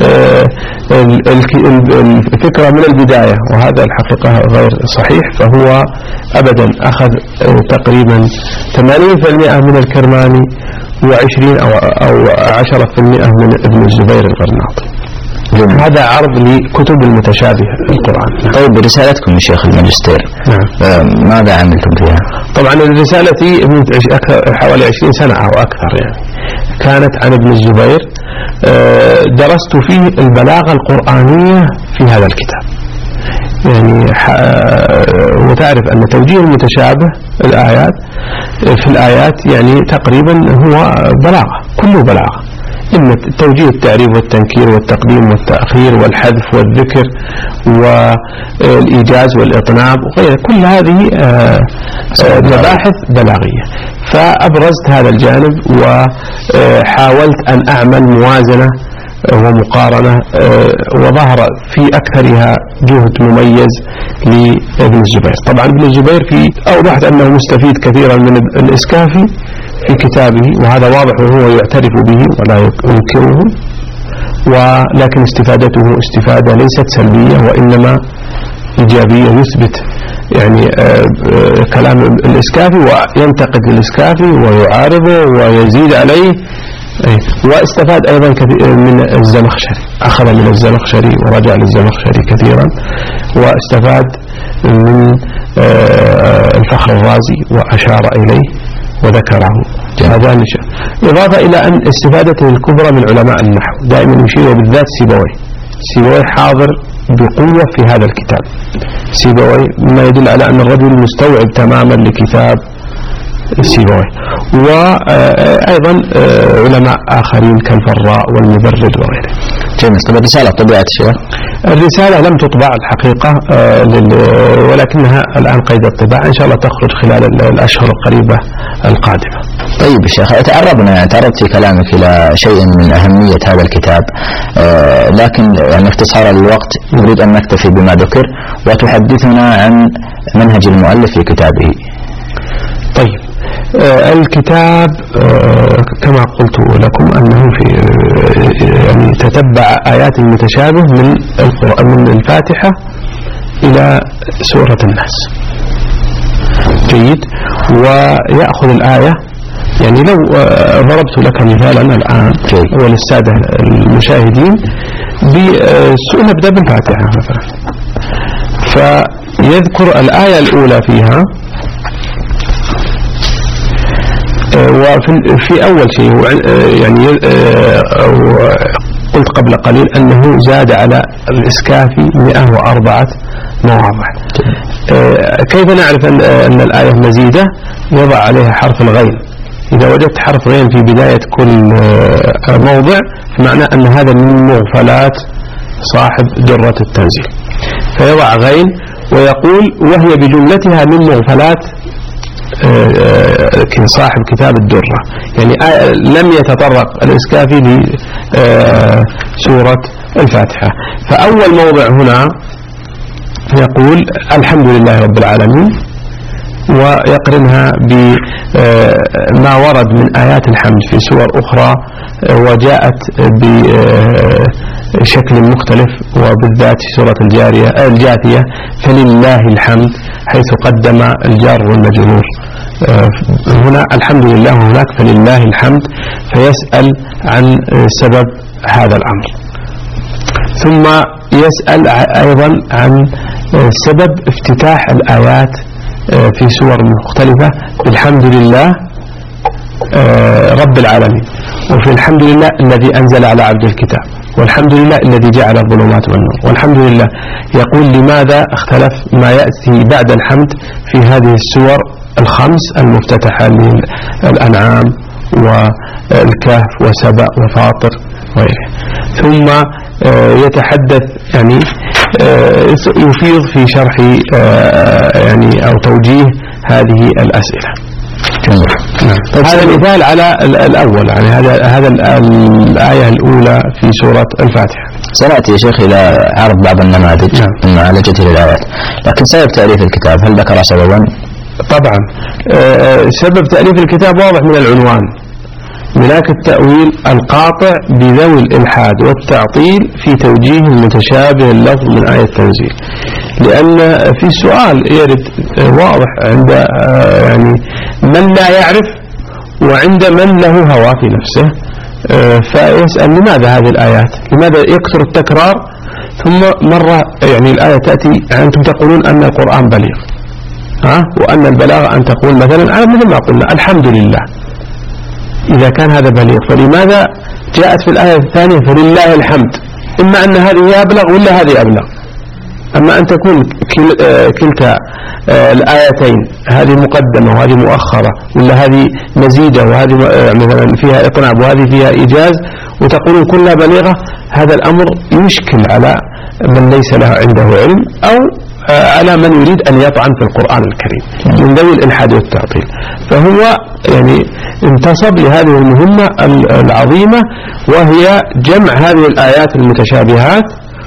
الفكرة من البداية، وهذا الحقيقة غير صحيح. فهو أبدا أخذ تقريبا ثمانين بالمئة من الكرماني وعشرين أو عشرة بالمئة من ابن الزبير الغرناطي. هذا عرض لكتب المتشابه القرآن. طيب رسالتكم يا شيخ الماجستير نعم. ماذا عملتم فيها؟ طبعا الرسالة حوالي عشرين سنة أو أكثر، يعني كانت عن ابن الزبير. درست فيه البلاغة القرآنية في هذا الكتاب، يعني وتعرف أن توجيه المتشابه الآيات في الآيات يعني تقريبا هو بلاغة، كله بلاغة، إن توجيه التعريف والتنكير والتقديم والتأخير والحذف والذكر والإيجاز والإطناب وغيره، كل هذه مباحث بلاغية. فأبرزت هذا الجانب وحاولت أن أعمل موازنة ومقارنة، وظهر في أكثرها جهد مميز لابن الزبير. طبعا ابن الزبير في أوضحت أنه مستفيد كثيرا من الإسكافي في كتابه، وهذا واضح وهو يعترف به ولا ينكره، ولكن استفادته استفادة ليست سلبية وإنما إيجابية، يثبت يعني كلام الإسكافي وينتقد الإسكافي ويعارضه ويزيد عليه. واستفاد أيضا كثير من الزمخشري، أخذ من الزمخشري ورجع للزمخشري كثيرا، واستفاد من الفخر الرازي وأشار إليه وذكره. هذا نشأ، إضافة إلى أن استفادته الكبرى من علماء النحو، دائما يشير بالذات سيبوي. سيبوي حاضر بقوة في هذا الكتاب. سيبوي ما يدل على أن الرجل مستوعب تماما لكتاب سيبوي، وأيضا علماء آخرين كالفراء والمبرد وغيره. جميل. طب الرسالة طبعت الشيخ؟ الرسالة لم تطبع الحقيقة، ولكنها الآن قيد الطباعة، إن شاء الله تخرج خلال الأشهر القريبة القادمة. طيب يا شيخ، تعرضنا تعرضت في كلامك إلى شيء من أهمية هذا الكتاب، آه لكن يعني اختصارا للوقت نريد أن نكتفي بما ذكر وتحدثنا عن منهج المؤلف في كتابه. طيب آه الكتاب آه كما قلت لكم أنه في آه يعني تتبع آيات المتشابه من القرآن من الفاتحة إلى سورة الناس. جيد. ويأخذ الآية، يعني لو آه ضربت لك مثالا الآن وللسادة المشاهدين نبدأ بالفاتحة مثلا، فيذكر الآية الأولى فيها، وفي في أول شيء يعني قلت قبل قليل أنه زاد على الإسكافي مئة وأربعة مواضع. كيف نعرف أن الآية مزيدة؟ يضع عليها حرف الغين إذا وجدت حرف غين في بداية كل موضع معنى أن هذا من مغفلات صاحب درة التنزيل، فيضع غين ويقول وهي بجملتها من مغفلات صاحب كتاب الدرة، يعني لم يتطرق الإسكافي لسورة الفاتحة. فأول موضع هنا يقول الحمد لله رب العالمين، ويقرنها بما ورد من آيات الحمد في سور أخرى وجاءت بشكل مختلف، وبالذات سورة الجارية الجاثية فلله الحمد، حيث قدم الجار والمجرور. هنا الحمد لله وهناك فلله الحمد، فيسأل عن سبب هذا الأمر، ثم يسأل أيضا عن سبب افتتاح الآيات في سور مختلفة بالحمد لله رب العالمين، وفي الحمد لله الذي أنزل على عبد الكتاب، والحمد لله الذي جعل الظلمات والنور، والحمد لله. يقول لماذا اختلف ما يأتي بعد الحمد في هذه السور الخمس المفتتحة للأنعام والكهف وسبأ وفاطر وغيره، ثم يتحدث يعني يفيض في شرح يعني أو توجيه هذه الأسئلة. نعم. هذا مثال على الأول، يعني هذا هذا الآية الأولى في سورة الفاتحة. سنأتي يا شيخ إلى عرض بعض النماذج من معالجة للآيات، لكن سبب تأليف الكتاب هل ذكر سببا؟ طبعا سبب تأليف الكتاب واضح من العنوان، ملاك التأويل القاطع بذوي الإلحاد والتعطيل في توجيه المتشابه اللفظ من آية التنزيل، لأن في سؤال يرد واضح عند يعني من لا يعرف وعند من له هوى في نفسه، فيسأل لماذا هذه الآيات، لماذا يكثر التكرار، ثم مرة يعني الآية تأتي أنتم تقولون أن القرآن بليغ، ها وأن البلاغة أن تقول مثلا على مثل ما قلنا الحمد لله، إذا كان هذا بليغ فلماذا جاءت في الآية الثانية فلله الحمد؟ إما أن هذه أبلغ ولا هذه أبلغ، أما أن تكون كلتا الآيتين هذه مقدمة وهذه مؤخرة، ولا هذه مزيدة وهذه مثلا فيها إقناع وهذه فيها إيجاز، وتقولون كلها بليغة، هذا الأمر يشكل على من ليس له عنده علم أو على من يريد أن يطعن في القرآن الكريم من ذوي الإلحاد والتعطيل. فهو يعني انتصب لهذه المهمة العظيمة، وهي جمع هذه الآيات المتشابهات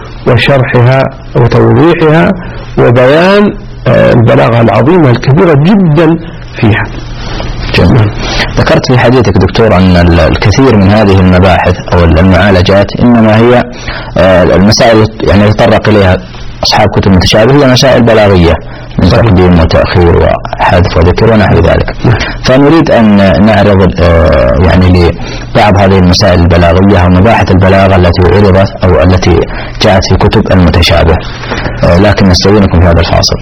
وشرحها وتوضيحها وبيان البلاغة العظيمة الكبيرة جدا فيها. جميل. ذكرت في حديثك دكتور أن الكثير من هذه المباحث أو المعالجات إنما هي المسائل يعني يتطرق إليها أصحاب كتب متشابه، هي مسائل بلاغية من تقديم وتأخير وحذف وذكر ونحو ذلك. فنريد أن نعرض يعني لبعض هذه المسائل البلاغية أو مباحث البلاغة التي عرضت أو التي جاءت في كتب المتشابه، لكن نستأذنكم في هذا الفاصل.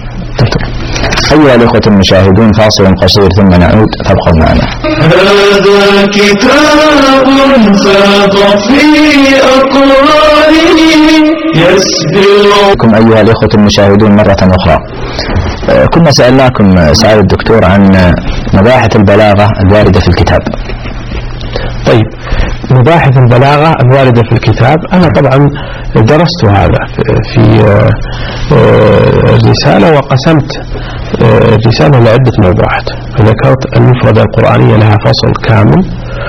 أيها الأخوة المشاهدون، فاصل قصير ثم نعود، فابقوا معنا. هذا كتاب فاض في أقرانه يسبق. أيها الأخوة المشاهدون مرة أخرى، كنا سألناكم سعادة الدكتور عن مباحث البلاغة الواردة في الكتاب. طيب، مباحث البلاغة الواردة في الكتاب أنا طبعا درست هذا في الرسالة وقسمت الرسالة لعدة موضوعات، فذكرت المفردة القرآنية لها فصل كامل،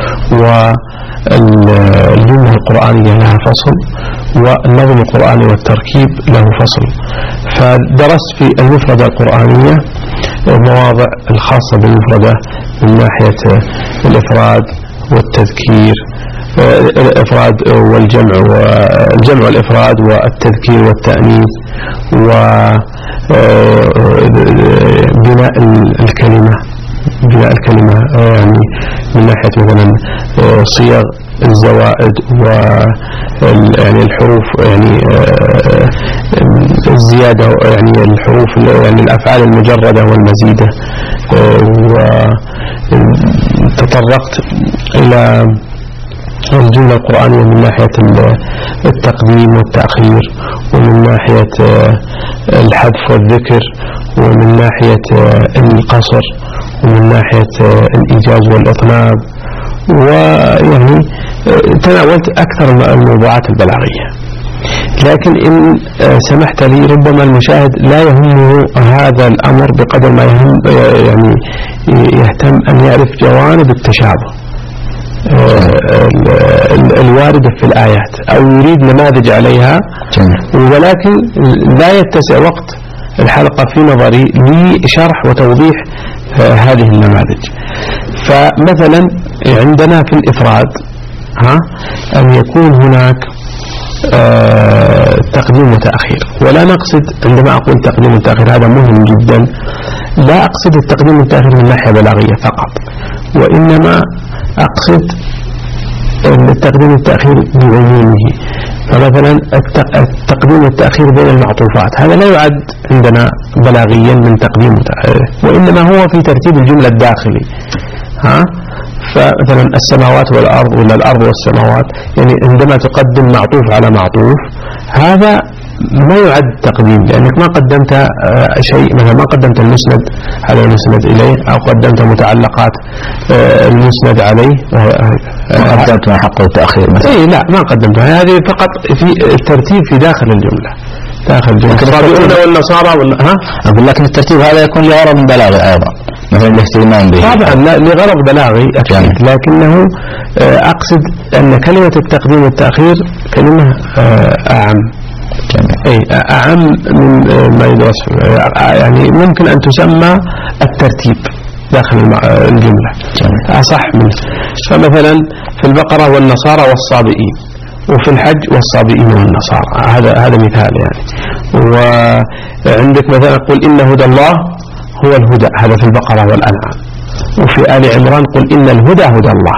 والجملة القرآنية لها فصل، والنظم القرآني والتركيب له فصل. فدرست في المفردة القرآنية مواضع الخاصة بالمفردة من ناحية الإفراد والتذكير، الإفراد والجمع والجمع والإفراد والتذكير والتأنيث وبناء الكلمة بناء الكلمة يعني من ناحية مثلا صيغ الزوائد و يعني الحروف يعني الزيادة يعني الحروف يعني الأفعال المجردة والمزيدة، وتطرقت إلى الجملة القرآنية من ناحية التقديم والتأخير، ومن ناحية الحذف والذكر، ومن ناحية القصر، ومن ناحية الإيجاز والإطناب، ويعني تناولت أكثر الموضوعات البلاغية. لكن إن سمحت لي ربما المشاهد لا يهمه هذا الأمر بقدر ما يهم يعني يهتم أن يعرف جوانب التشابه الواردة في الآيات أو يريد نماذج عليها، ولكن لا يتسع وقت الحلقة في نظري لشرح وتوضيح هذه النماذج. فمثلا عندنا في الإفراد ها أن يكون هناك تقديم وتأخير، ولا نقصد عندما أقول تقديم وتأخير هذا مهم جدا، لا أقصد التقديم والتأخير من ناحية بلاغية فقط، وإنما أقصد التقديم والتأخير بعمومه. فمثلا التقديم والتأخير بين المعطوفات هذا لا يعد عندنا بلاغيا من تقديم وتأخير، وإنما هو في ترتيب الجملة الداخلي. ها فمثلا السماوات والأرض ولا الأرض والسماوات، يعني عندما تقدم معطوف على معطوف هذا ما يعد تقديم، لأنك ما قدمت شيء، مثلا ما قدمت المسند على المسند إليه أو قدمت متعلقات المسند عليه، ما قدمت ما حقه التأخير مثلا. إيه لا ما قدمتها، هذه فقط في الترتيب في داخل الجملة، داخل الجملة الصابئون والنصارى ولا ها. أقول لكن الترتيب هذا يكون لغرض بلاغي أيضا، مثلا الاهتمام به. طبعا لا لغرض بلاغي أكيد، لكنه أقصد أن كلمة التقديم والتأخير كلمة أعم، أي أعم من ما يدرس، يعني ممكن أن تسمى الترتيب داخل الجملة أصح منه. فمثلا في البقرة والنصارى والصابئين، وفي الحج والصابئين والنصارى، هذا هذا مثال يعني. وعندك مثلا قل إن هدى الله هو الهدى، هذا في البقرة والأنعام. وفي آل عمران قل إن الهدى هدى الله،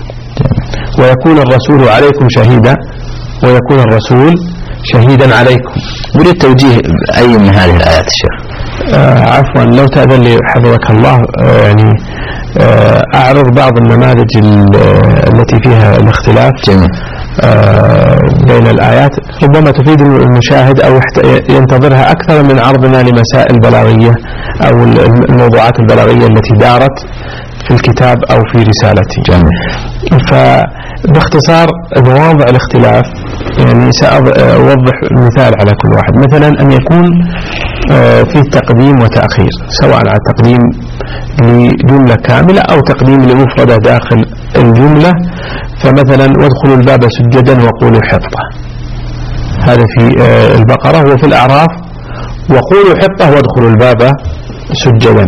ويكون الرسول عليكم شهيدا، ويكون الرسول شهيدا عليكم. أريد توجيه أي من هذه الآيات الشيخ؟ آه عفوا لو تأذن لي حفظك الله، آه يعني آه أعرض بعض النماذج التي فيها الاختلاف آه بين الآيات، ربما تفيد المشاهد أو ينتظرها أكثر من عرضنا لمسائل بلاغية أو الموضوعات البلاغية التي دارت في الكتاب أو في رسالتي. جميل. فباختصار مواضع الاختلاف يعني سأوضح مثال على كل واحد. مثلا أن يكون فيه تقديم وتأخير، سواء على تقديم لجملة كاملة أو تقديم لمفردة داخل الجملة. فمثلا وادخلوا الباب سجدا وقولوا حطة، هذا في البقرة. وفي الأعراف وقولوا حطة وادخلوا الباب سجدا.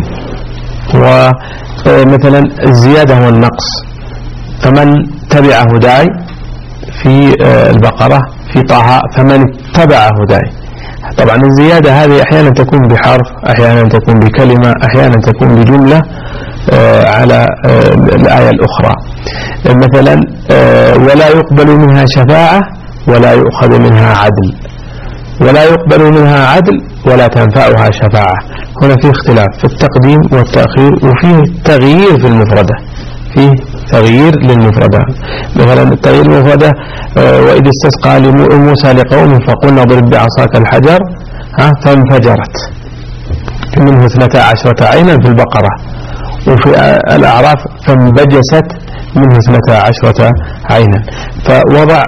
ومثلا الزيادة والنقص، فمن تبع هداي في البقرة، في طه فمن اتبع هداي. طبعا الزيادة هذه أحيانا تكون بحرف، أحيانا تكون بكلمة، أحيانا تكون بجملة على الآية الأخرى. مثلا ولا يقبل منها شفاعة ولا يؤخذ منها عدل، ولا يقبل منها عدل ولا تنفعها شفاعة. هنا في اختلاف في التقديم والتأخير، وفيه تغيير في المفردة، فيه تغيير للمفردة. مثلا التغيير المفردة وإذ استسقى موسى لقومه فقلنا اضرب بعصاك الحجر فانفجرت منه اثنتا عشرة عينا في البقرة. وفي الأعراف فانبجست منه اثنتا عشرة عينا. فوضع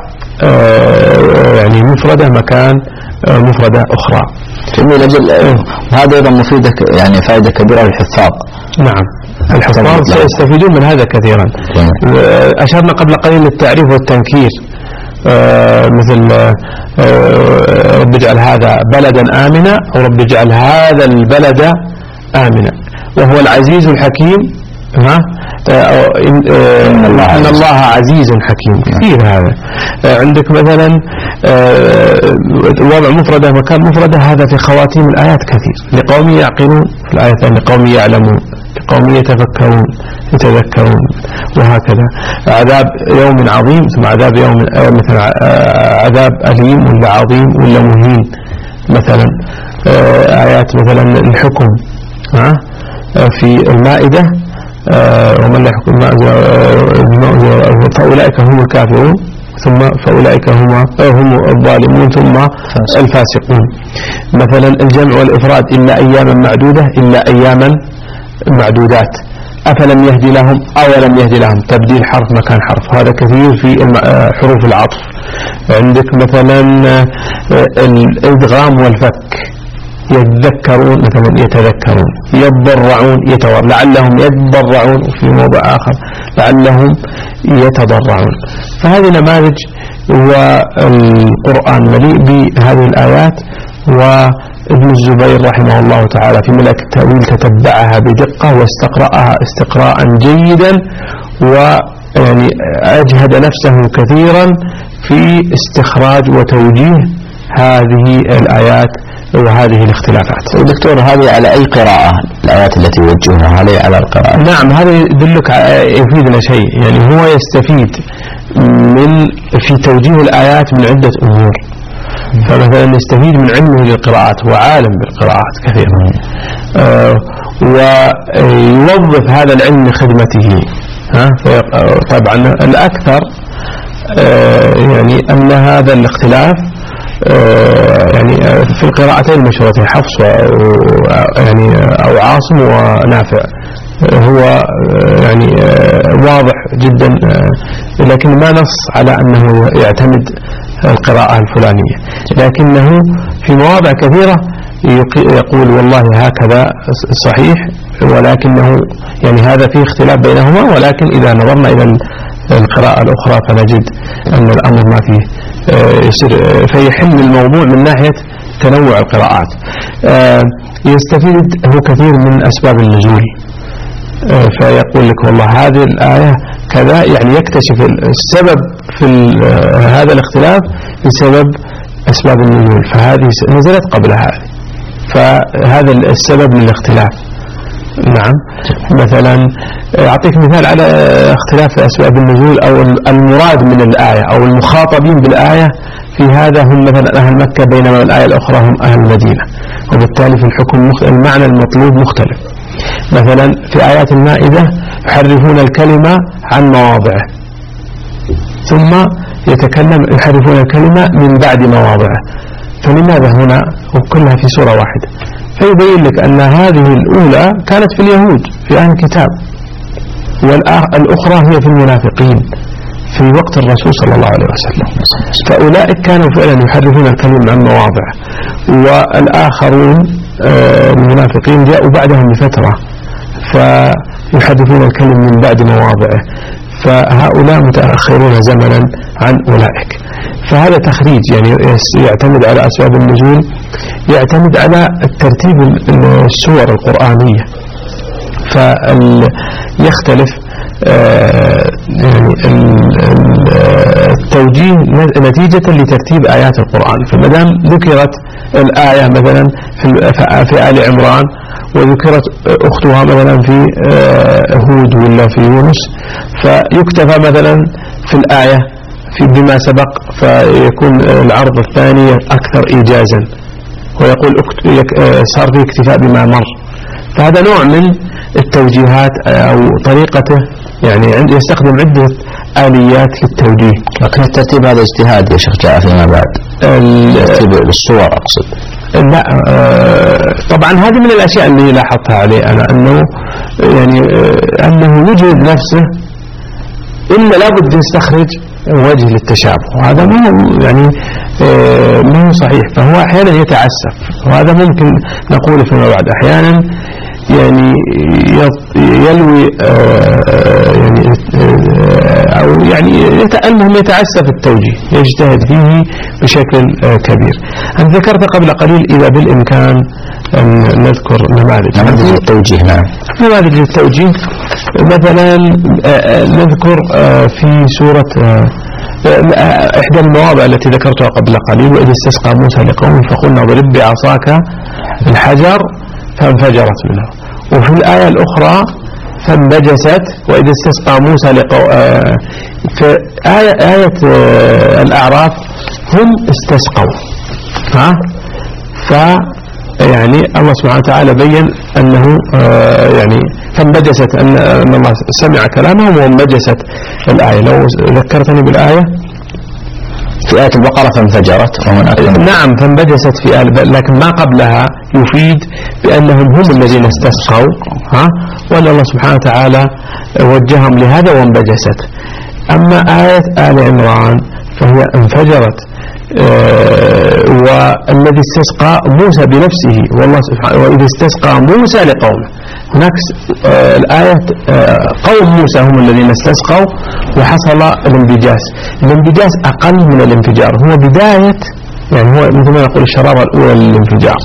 يعني مفردة مكان مفردة أخرى. جميل. أجل هذا أيضا مفيدة يعني فائدة كبيرة للحفاظ. نعم الحفاظ سيستفيدون من هذا كثيرا. أشرنا قبل قليل للتعريف والتنكير، آه مثل آه رب اجعل هذا بلدا آمنا، أو رب اجعل هذا البلد آمنا. وهو العزيز الحكيم. ها آه إن, آه إن الله عزيز حكيم. كثير هذا. آه عندك مثلا آه وضع مفردة مكان مفردة، هذا في خواتيم الآيات كثير. لقوم يعقلون في الآية الثانية، لقوم يعلمون، لقوم يتفكرون يتذكرون، وهكذا. عذاب يوم عظيم، ثم عذاب يوم آه مثلا آه عذاب أليم ولا عظيم ولا مهين. مثلا آه آيات مثلا الحكم ها آه في المائدة آه ومن لا يحكم ما فأولئك هم الكافرون، ثم فأولئك هم هم الظالمون، ثم الفاسقون. مثلا الجمع والإفراد إلا أياما معدودة، إلا أياما معدودات. أفلم يهدي لهم أولم يهدي لهم، تبديل حرف مكان حرف، هذا كثير في حروف العطف. عندك مثلا الإدغام والفك، يتذكرون مثلا يتذكرون، يتضرعون يتور لعلهم يتضرعون، وفي موضع آخر لعلهم يتضرعون. فهذه نماذج، والقرآن مليء بهذه الآيات. وابن الزبير رحمه الله تعالى في ملك التأويل تتبعها بدقة واستقرأها استقراء جيدا، ويعني أجهد نفسه كثيرا في استخراج وتوجيه هذه الآيات وهذه الاختلافات. دكتور، هذه على أي قراءة الآيات التي يوجهها؟ هذه على القراءة؟ نعم، هذا يدلك يفيدنا شيء، يعني هو يستفيد من في توجيه الآيات من عدة أمور. فمثلا يستفيد من علمه للقراءات، وعالم بالقراءات كثيرا، آه ويوظف هذا العلم لخدمته. ها طبعا الأكثر آه يعني أن هذا الاختلاف آه يعني في القراءتين المشهورتين، حفص يعني أو عاصم ونافع، هو يعني واضح جدا، لكن ما نص على أنه يعتمد القراءة الفلانية، لكنه في مواضع كثيرة يقول والله هكذا صحيح، ولكنه يعني هذا فيه اختلاف بينهما، ولكن إذا نظرنا إلى القراءة الأخرى فنجد أن الأمر ما فيه يصير، فيحل الموضوع من ناحية تنوع القراءات. يستفيد هو كثير من أسباب النزول، فيقول لك والله هذه الآية كذا، يعني يكتشف السبب في هذا الاختلاف بسبب أسباب النزول، فهذه نزلت قبل هذه، فهذا السبب للاختلاف. نعم، مثلا أعطيك مثال على اختلاف في أسباب النزول أو المراد من الآية أو المخاطبين بالآية في هذا هم مثلا أهل مكة، بينما الآية الأخرى هم أهل المدينة، وبالتالي في الحكم المعنى المطلوب مختلف. مثلا في آيات المائدة يحرفون الكلمة عن مواضعه، ثم يتكلم يحرفون الكلمة من بعد مواضعه، فلماذا هنا وكلها في سورة واحدة؟ فيبين لك أن هذه الأولى كانت في اليهود في أهل الكتاب، والأخرى هي في المنافقين في وقت الرسول صلى الله عليه وسلم، فأولئك كانوا فعلا يحرفون الكلمة عن مواضعه، والآخرون المنافقين جاءوا بعدهم بفترة فيحرفون الكلمة من بعد مواضعه، فهؤلاء متأخرون زمنا عن أولئك. فهذا تخريج يعني يعتمد على أسباب النزول، يعتمد على الترتيب السور القرآنية، فيختلف يعني التوجيه نتيجة لترتيب آيات القرآن. فمدام ذكرت الآية مثلا في آل عمران وذكرت أختها مثلا في هود ولا في يونس، فيكتفى مثلا في الآية في بما سبق، فيكون العرض الثاني أكثر إيجازا، ويقول صار في اكتفاء بما مر. فهذا نوع من التوجيهات أو طريقته، يعني يستخدم عدة آليات للتوجيه. لكن الترتيب هذا اجتهاد يا شيخ جاء فيما بعد، ترتيب الصور أقصد. لا طبعا هذه من الأشياء اللي لاحظتها عليه أنا، أنه يعني أنه يجهد نفسه إلا لابد يستخرج وجه للتشابه، وهذا ما يعني ما هو صحيح. فهو أحيانا يتعسف، وهذا ممكن نقول فيما بعد أحيانا يعني يلوي يعني أو يعني المهم يتعسف التوجيه، يجتهد فيه بشكل كبير. أنا ذكرت قبل قليل إذا بالإمكان أن نذكر نماذج نماذج التوجيه. نعم، نماذج التوجيه مثلا نذكر في سورة إحدى المواضع التي ذكرتها قبل قليل، وإذ استسقى موسى لقومه فقلنا اضرب بعصاك الحجر فانفجرت منه. وفي الآية الأخرى فانبجست وإذ استسقى موسى لقومه. في آية, آية الأعراف هم استسقوا، ها ف يعني الله سبحانه وتعالى بين أنه يعني فانبجست أن الله سمع كلامهم وانبجست الآية. لو ذكرتني بالآية في آية البقرة فانفجرت وهناك نعم فانبجست في آل، لكن ما قبلها يفيد بأنهم هم الذين استسقوا، ها، وأن الله سبحانه وتعالى وجههم لهذا وانبجست. أما آية آل عمران فهي انفجرت، آه والذي استسقى موسى بنفسه، والله سبحانه وإذ استسقى موسى لقومه. هناك آه الآية آه قوم موسى هم الذين استسقوا وحصل الانبجاس. الانبجاس أقل من الانفجار، هو بداية، يعني هو مثل ما نقول الشرارة الأولى للانفجار.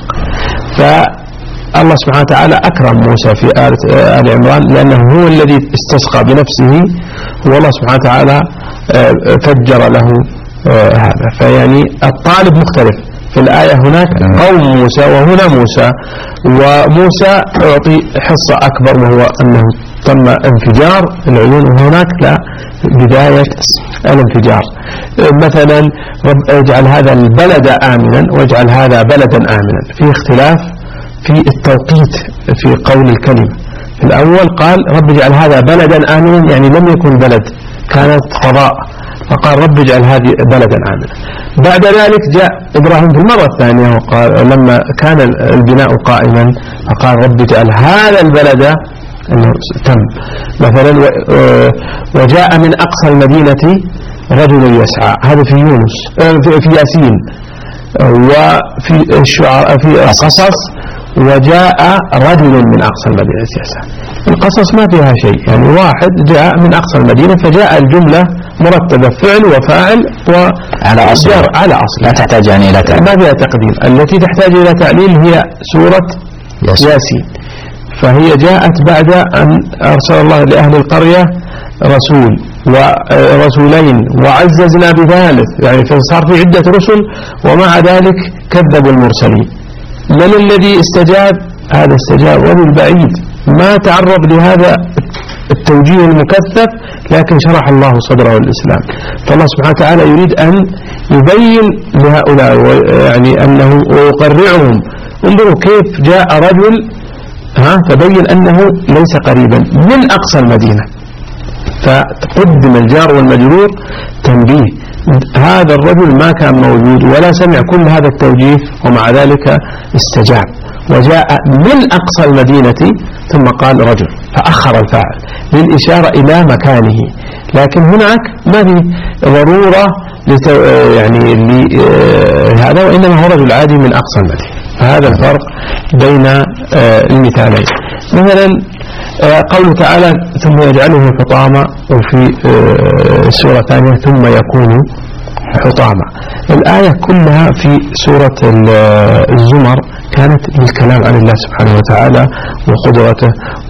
فالله سبحانه وتعالى أكرم موسى في آل عمران لأنه هو الذي استسقى بنفسه، والله سبحانه وتعالى آه فجر له آه هذا. فيعني الطالب مختلف، في الآية هناك قوم موسى وهنا موسى، وموسى أعطي حصة أكبر وهو أنه تم انفجار العيون، وهناك لا، بداية الانفجار. مثلا رب اجعل هذا البلد آمنا واجعل هذا بلدا آمنا، في اختلاف في التوقيت في قول الكلمة. في الأول قال رب اجعل هذا بلدا آمنا، يعني لم يكن بلد، كانت فضاء، فقال رب اجعل هذه بلدا آمنا. بعد ذلك جاء إبراهيم في المرة الثانية وقال لما كان البناء قائما فقال رب اجعل هذا البلد أنه تم. مثلا وجاء من أقصى المدينة رجل يسعى، هذا في يونس في ياسين. وفي الشعراء في القصص وجاء رجل من أقصى المدينة يسعى. القصص ما فيها شيء، يعني واحد جاء من أقصى المدينة فجاء الجملة مرتبة فعل وفاعل وعلى أصل على أصل، لا تحتاج يعني إلى تعليل، ما فيها تقدير. التي تحتاج إلى تعليل هي سورة ياسين, ياسين. فهي جاءت بعد أن أرسل الله لأهل القرية رسول ورسولين وعززنا بثالث، يعني صار في عدة رسل ومع ذلك كذبوا المرسلين. من الذي استجاب؟ هذا استجاب رجل بعيد ما تعرض لهذا التوجيه المكثف، لكن شرح الله صدره الإسلام. فالله سبحانه وتعالى يريد أن يبين لهؤلاء يعني أنه ويقرعهم. انظروا كيف جاء رجل ها فبين أنه ليس قريبا من أقصى المدينة، فتقدم الجار والمجرور تنبيه. هذا الرجل ما كان موجود ولا سمع كل هذا التوجيه ومع ذلك استجاب وجاء من أقصى المدينة، ثم قال رجل فأخر الفاعل للإشارة إلى مكانه. لكن هناك ما في ضرورة لتو يعني لهذا، وإنما هو رجل عادي من أقصى المدينة. فهذا الفرق بين المثالين. مثلا قوله تعالى ثم يجعله حطاما، وفي سورة ثانية ثم يكون حطاما. الآية كلها في سورة الزمر كانت بالكلام عن الله سبحانه وتعالى وقدرته،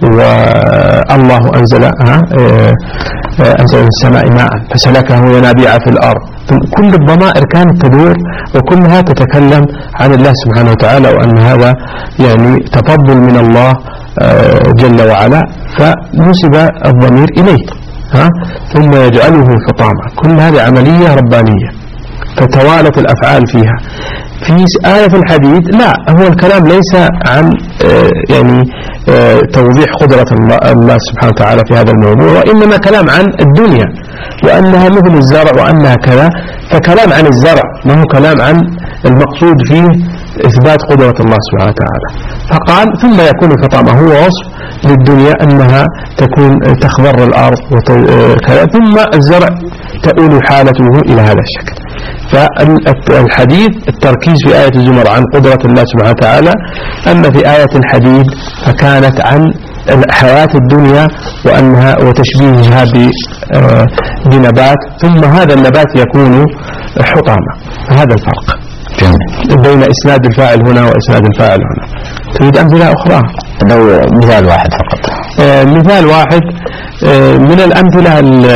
والله أنزل أنزل من السماء ماء فسلكه ينابيع في الأرض. كل الضمائر كانت تدور وكلها تتكلم عن الله سبحانه وتعالى، وأن هذا يعني تفضل من الله جل وعلا، فنسب الضمير إليه. ها ثم يجعله حطاما، كل هذه عملية ربانية فتوالت الأفعال فيها. في آية في الحديد لا، هو الكلام ليس عن يعني توضيح قدرة الله سبحانه وتعالى في هذا الموضوع، وإنما كلام عن الدنيا وأنها مثل الزرع وأنها كذا، فكلام عن الزرع ما هو كلام عن المقصود فيه إثبات قدرة الله سبحانه وتعالى. فقال ثم يكون حطاما، هو وصف للدنيا أنها تكون تخضر الأرض وكذا، ثم الزرع تؤول حالته إلى هذا الشكل. فالحديث التركيز في آية الزمر عن قدرة الله سبحانه وتعالى، أما في آية الحديد فكانت عن حياة الدنيا وأنها وتشبيهها بنبات، ثم هذا النبات يكون حطاما. هذا الفرق بين إسناد الفاعل هنا وإسناد الفاعل هنا. تريد أمثلة أخرى؟ لو مثال واحد فقط. آه مثال واحد آه من الأمثلة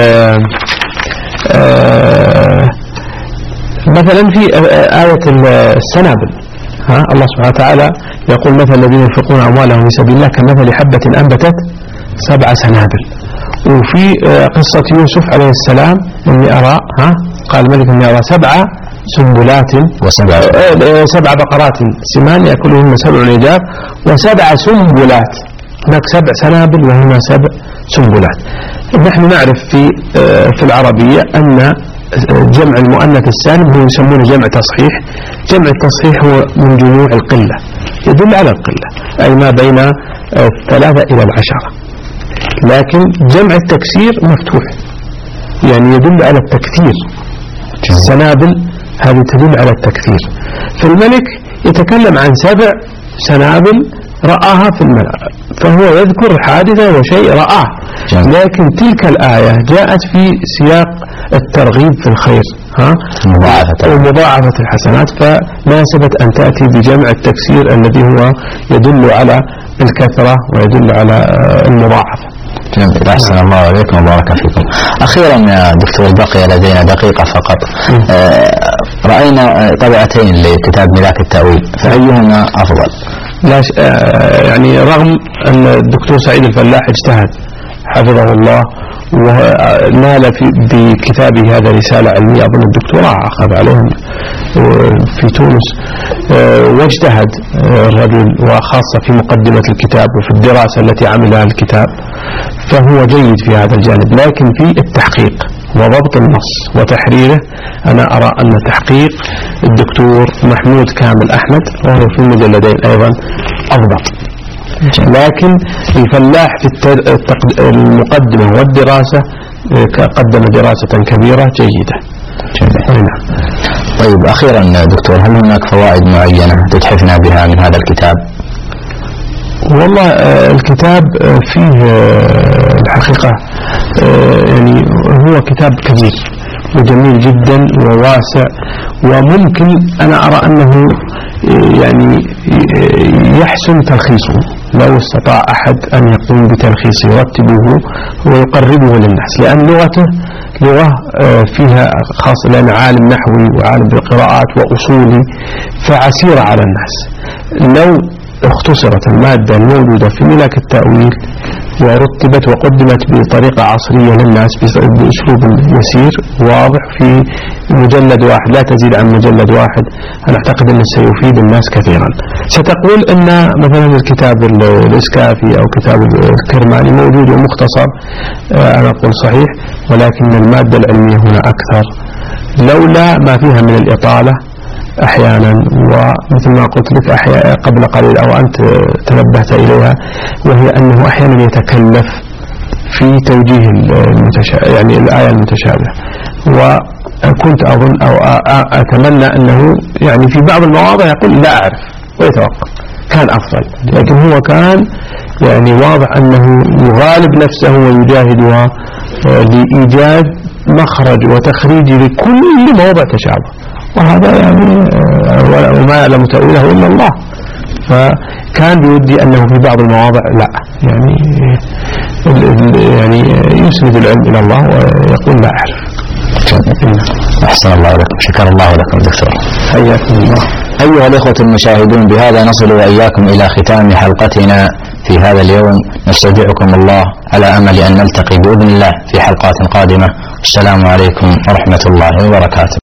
آه مثلا في آية السنابل، ها الله سبحانه وتعالى يقول مثل الذين ينفقون أموالهم في سبيل الله كمثل حبة أنبتت سبع سنابل. وفي قصة يوسف عليه السلام إني أرى ها قال ملك إني أرى سبع سنبلات وسبع سبع بقرات سمان يأكلهن سبع عجاف وسبع سنبلات. هناك سبع سنابل وهنا سبع سنبلات. نحن نعرف في في العربية أن جمع المؤنث السالم هو يسمونه جمع تصحيح. جمع التصحيح هو من جموع القلة، يدل على القلة، أي ما بين الثلاثة إلى العشرة. لكن جمع التكسير مفتوح، يعني يدل على التكثير. السنابل هذه تدل على التكثير. فالملك يتكلم عن سبع سنابل رآها في الملأ، فهو يذكر حادثة وشيء رآه. لكن تلك الآية جاءت في سياق الترغيب في الخير، ها، ومضاعفة الحسنات، فناسبت أن تأتي بجمع التكسير الذي هو يدل على الكثرة ويدل على المضاعفة. أحسن الله عليكم وبارك فيكم. أخيرا يا دكتور، بقي لدينا دقيقة فقط. آه رأينا طبعتين لكتاب ملاك التأويل، فأيهما أفضل؟ لا ش... آه يعني رغم أن الدكتور سعيد الفلاح اجتهد حفظه الله ونال في بكتابه هذا رسالة علمية، أظن الدكتوراه أخذ عليهم في تونس، واجتهد الرجل، وخاصة في مقدمة الكتاب وفي الدراسة التي عملها الكتاب، فهو جيد في هذا الجانب. لكن في التحقيق وضبط النص وتحريره أنا أرى أن تحقيق الدكتور محمود كامل أحمد وهو في المجلدين أيضا أضبط. لكن الفلاح في المقدمة والدراسة قدم دراسة كبيرة جيدة. طيب أخيرا دكتور، هل هناك فوائد معينة تتحفنا بها من هذا الكتاب؟ والله الكتاب فيه الحقيقة يعني هو كتاب كبير وجميل جدا وواسع، وممكن أنا أرى أنه يعني يحسن تلخيصه لو استطاع أحد أن يقوم بتلخيصه يرتبه ويقربه للناس، لأن لغته لغة فيها خاصة، لأن عالم نحوي وعالم بالقراءات وأصولي، فعسيرة على الناس. لو اختصرت المادة الموجودة في ملاك التأويل ورتبت وقدمت بطريقة عصرية للناس بأسلوب يسير واضح في مجلد واحد، لا تزيد عن مجلد واحد، أنا أعتقد أنه سيفيد الناس كثيرا. ستقول أن مثلا الكتاب الإسكافي أو كتاب الكرماني موجود ومختصر، أنا أقول صحيح، ولكن المادة العلمية هنا أكثر، لولا ما فيها من الإطالة أحيانا، ومثل ما قلت لك أحيانا قبل قليل أو أنت تنبهت إليها، وهي أنه أحيانا يتكلف في توجيه المتشابه، يعني الآية المتشابهة، وكنت أظن أو أتمنى أنه يعني في بعض المواضع يقول لا أعرف ويتوقف، كان أفضل. لكن هو كان يعني واضح أنه يغالب نفسه ويجاهدها لإيجاد مخرج وتخريج لكل موضع تشابه، وهذا يعني وما يعلم تأويله إلا الله. فكان بودي أنه في بعض المواضع لا يعني يعني يسند العلم إلى الله ويقول لا أعرف. أحسن الله لكم، شكر الله لكم دكتور، حياكم الله. أيها الإخوة المشاهدون، بهذا نصل وإياكم إلى ختام حلقتنا في هذا اليوم. نستودعكم الله على أمل أن نلتقي بإذن الله في حلقات قادمة. السلام عليكم ورحمة الله وبركاته.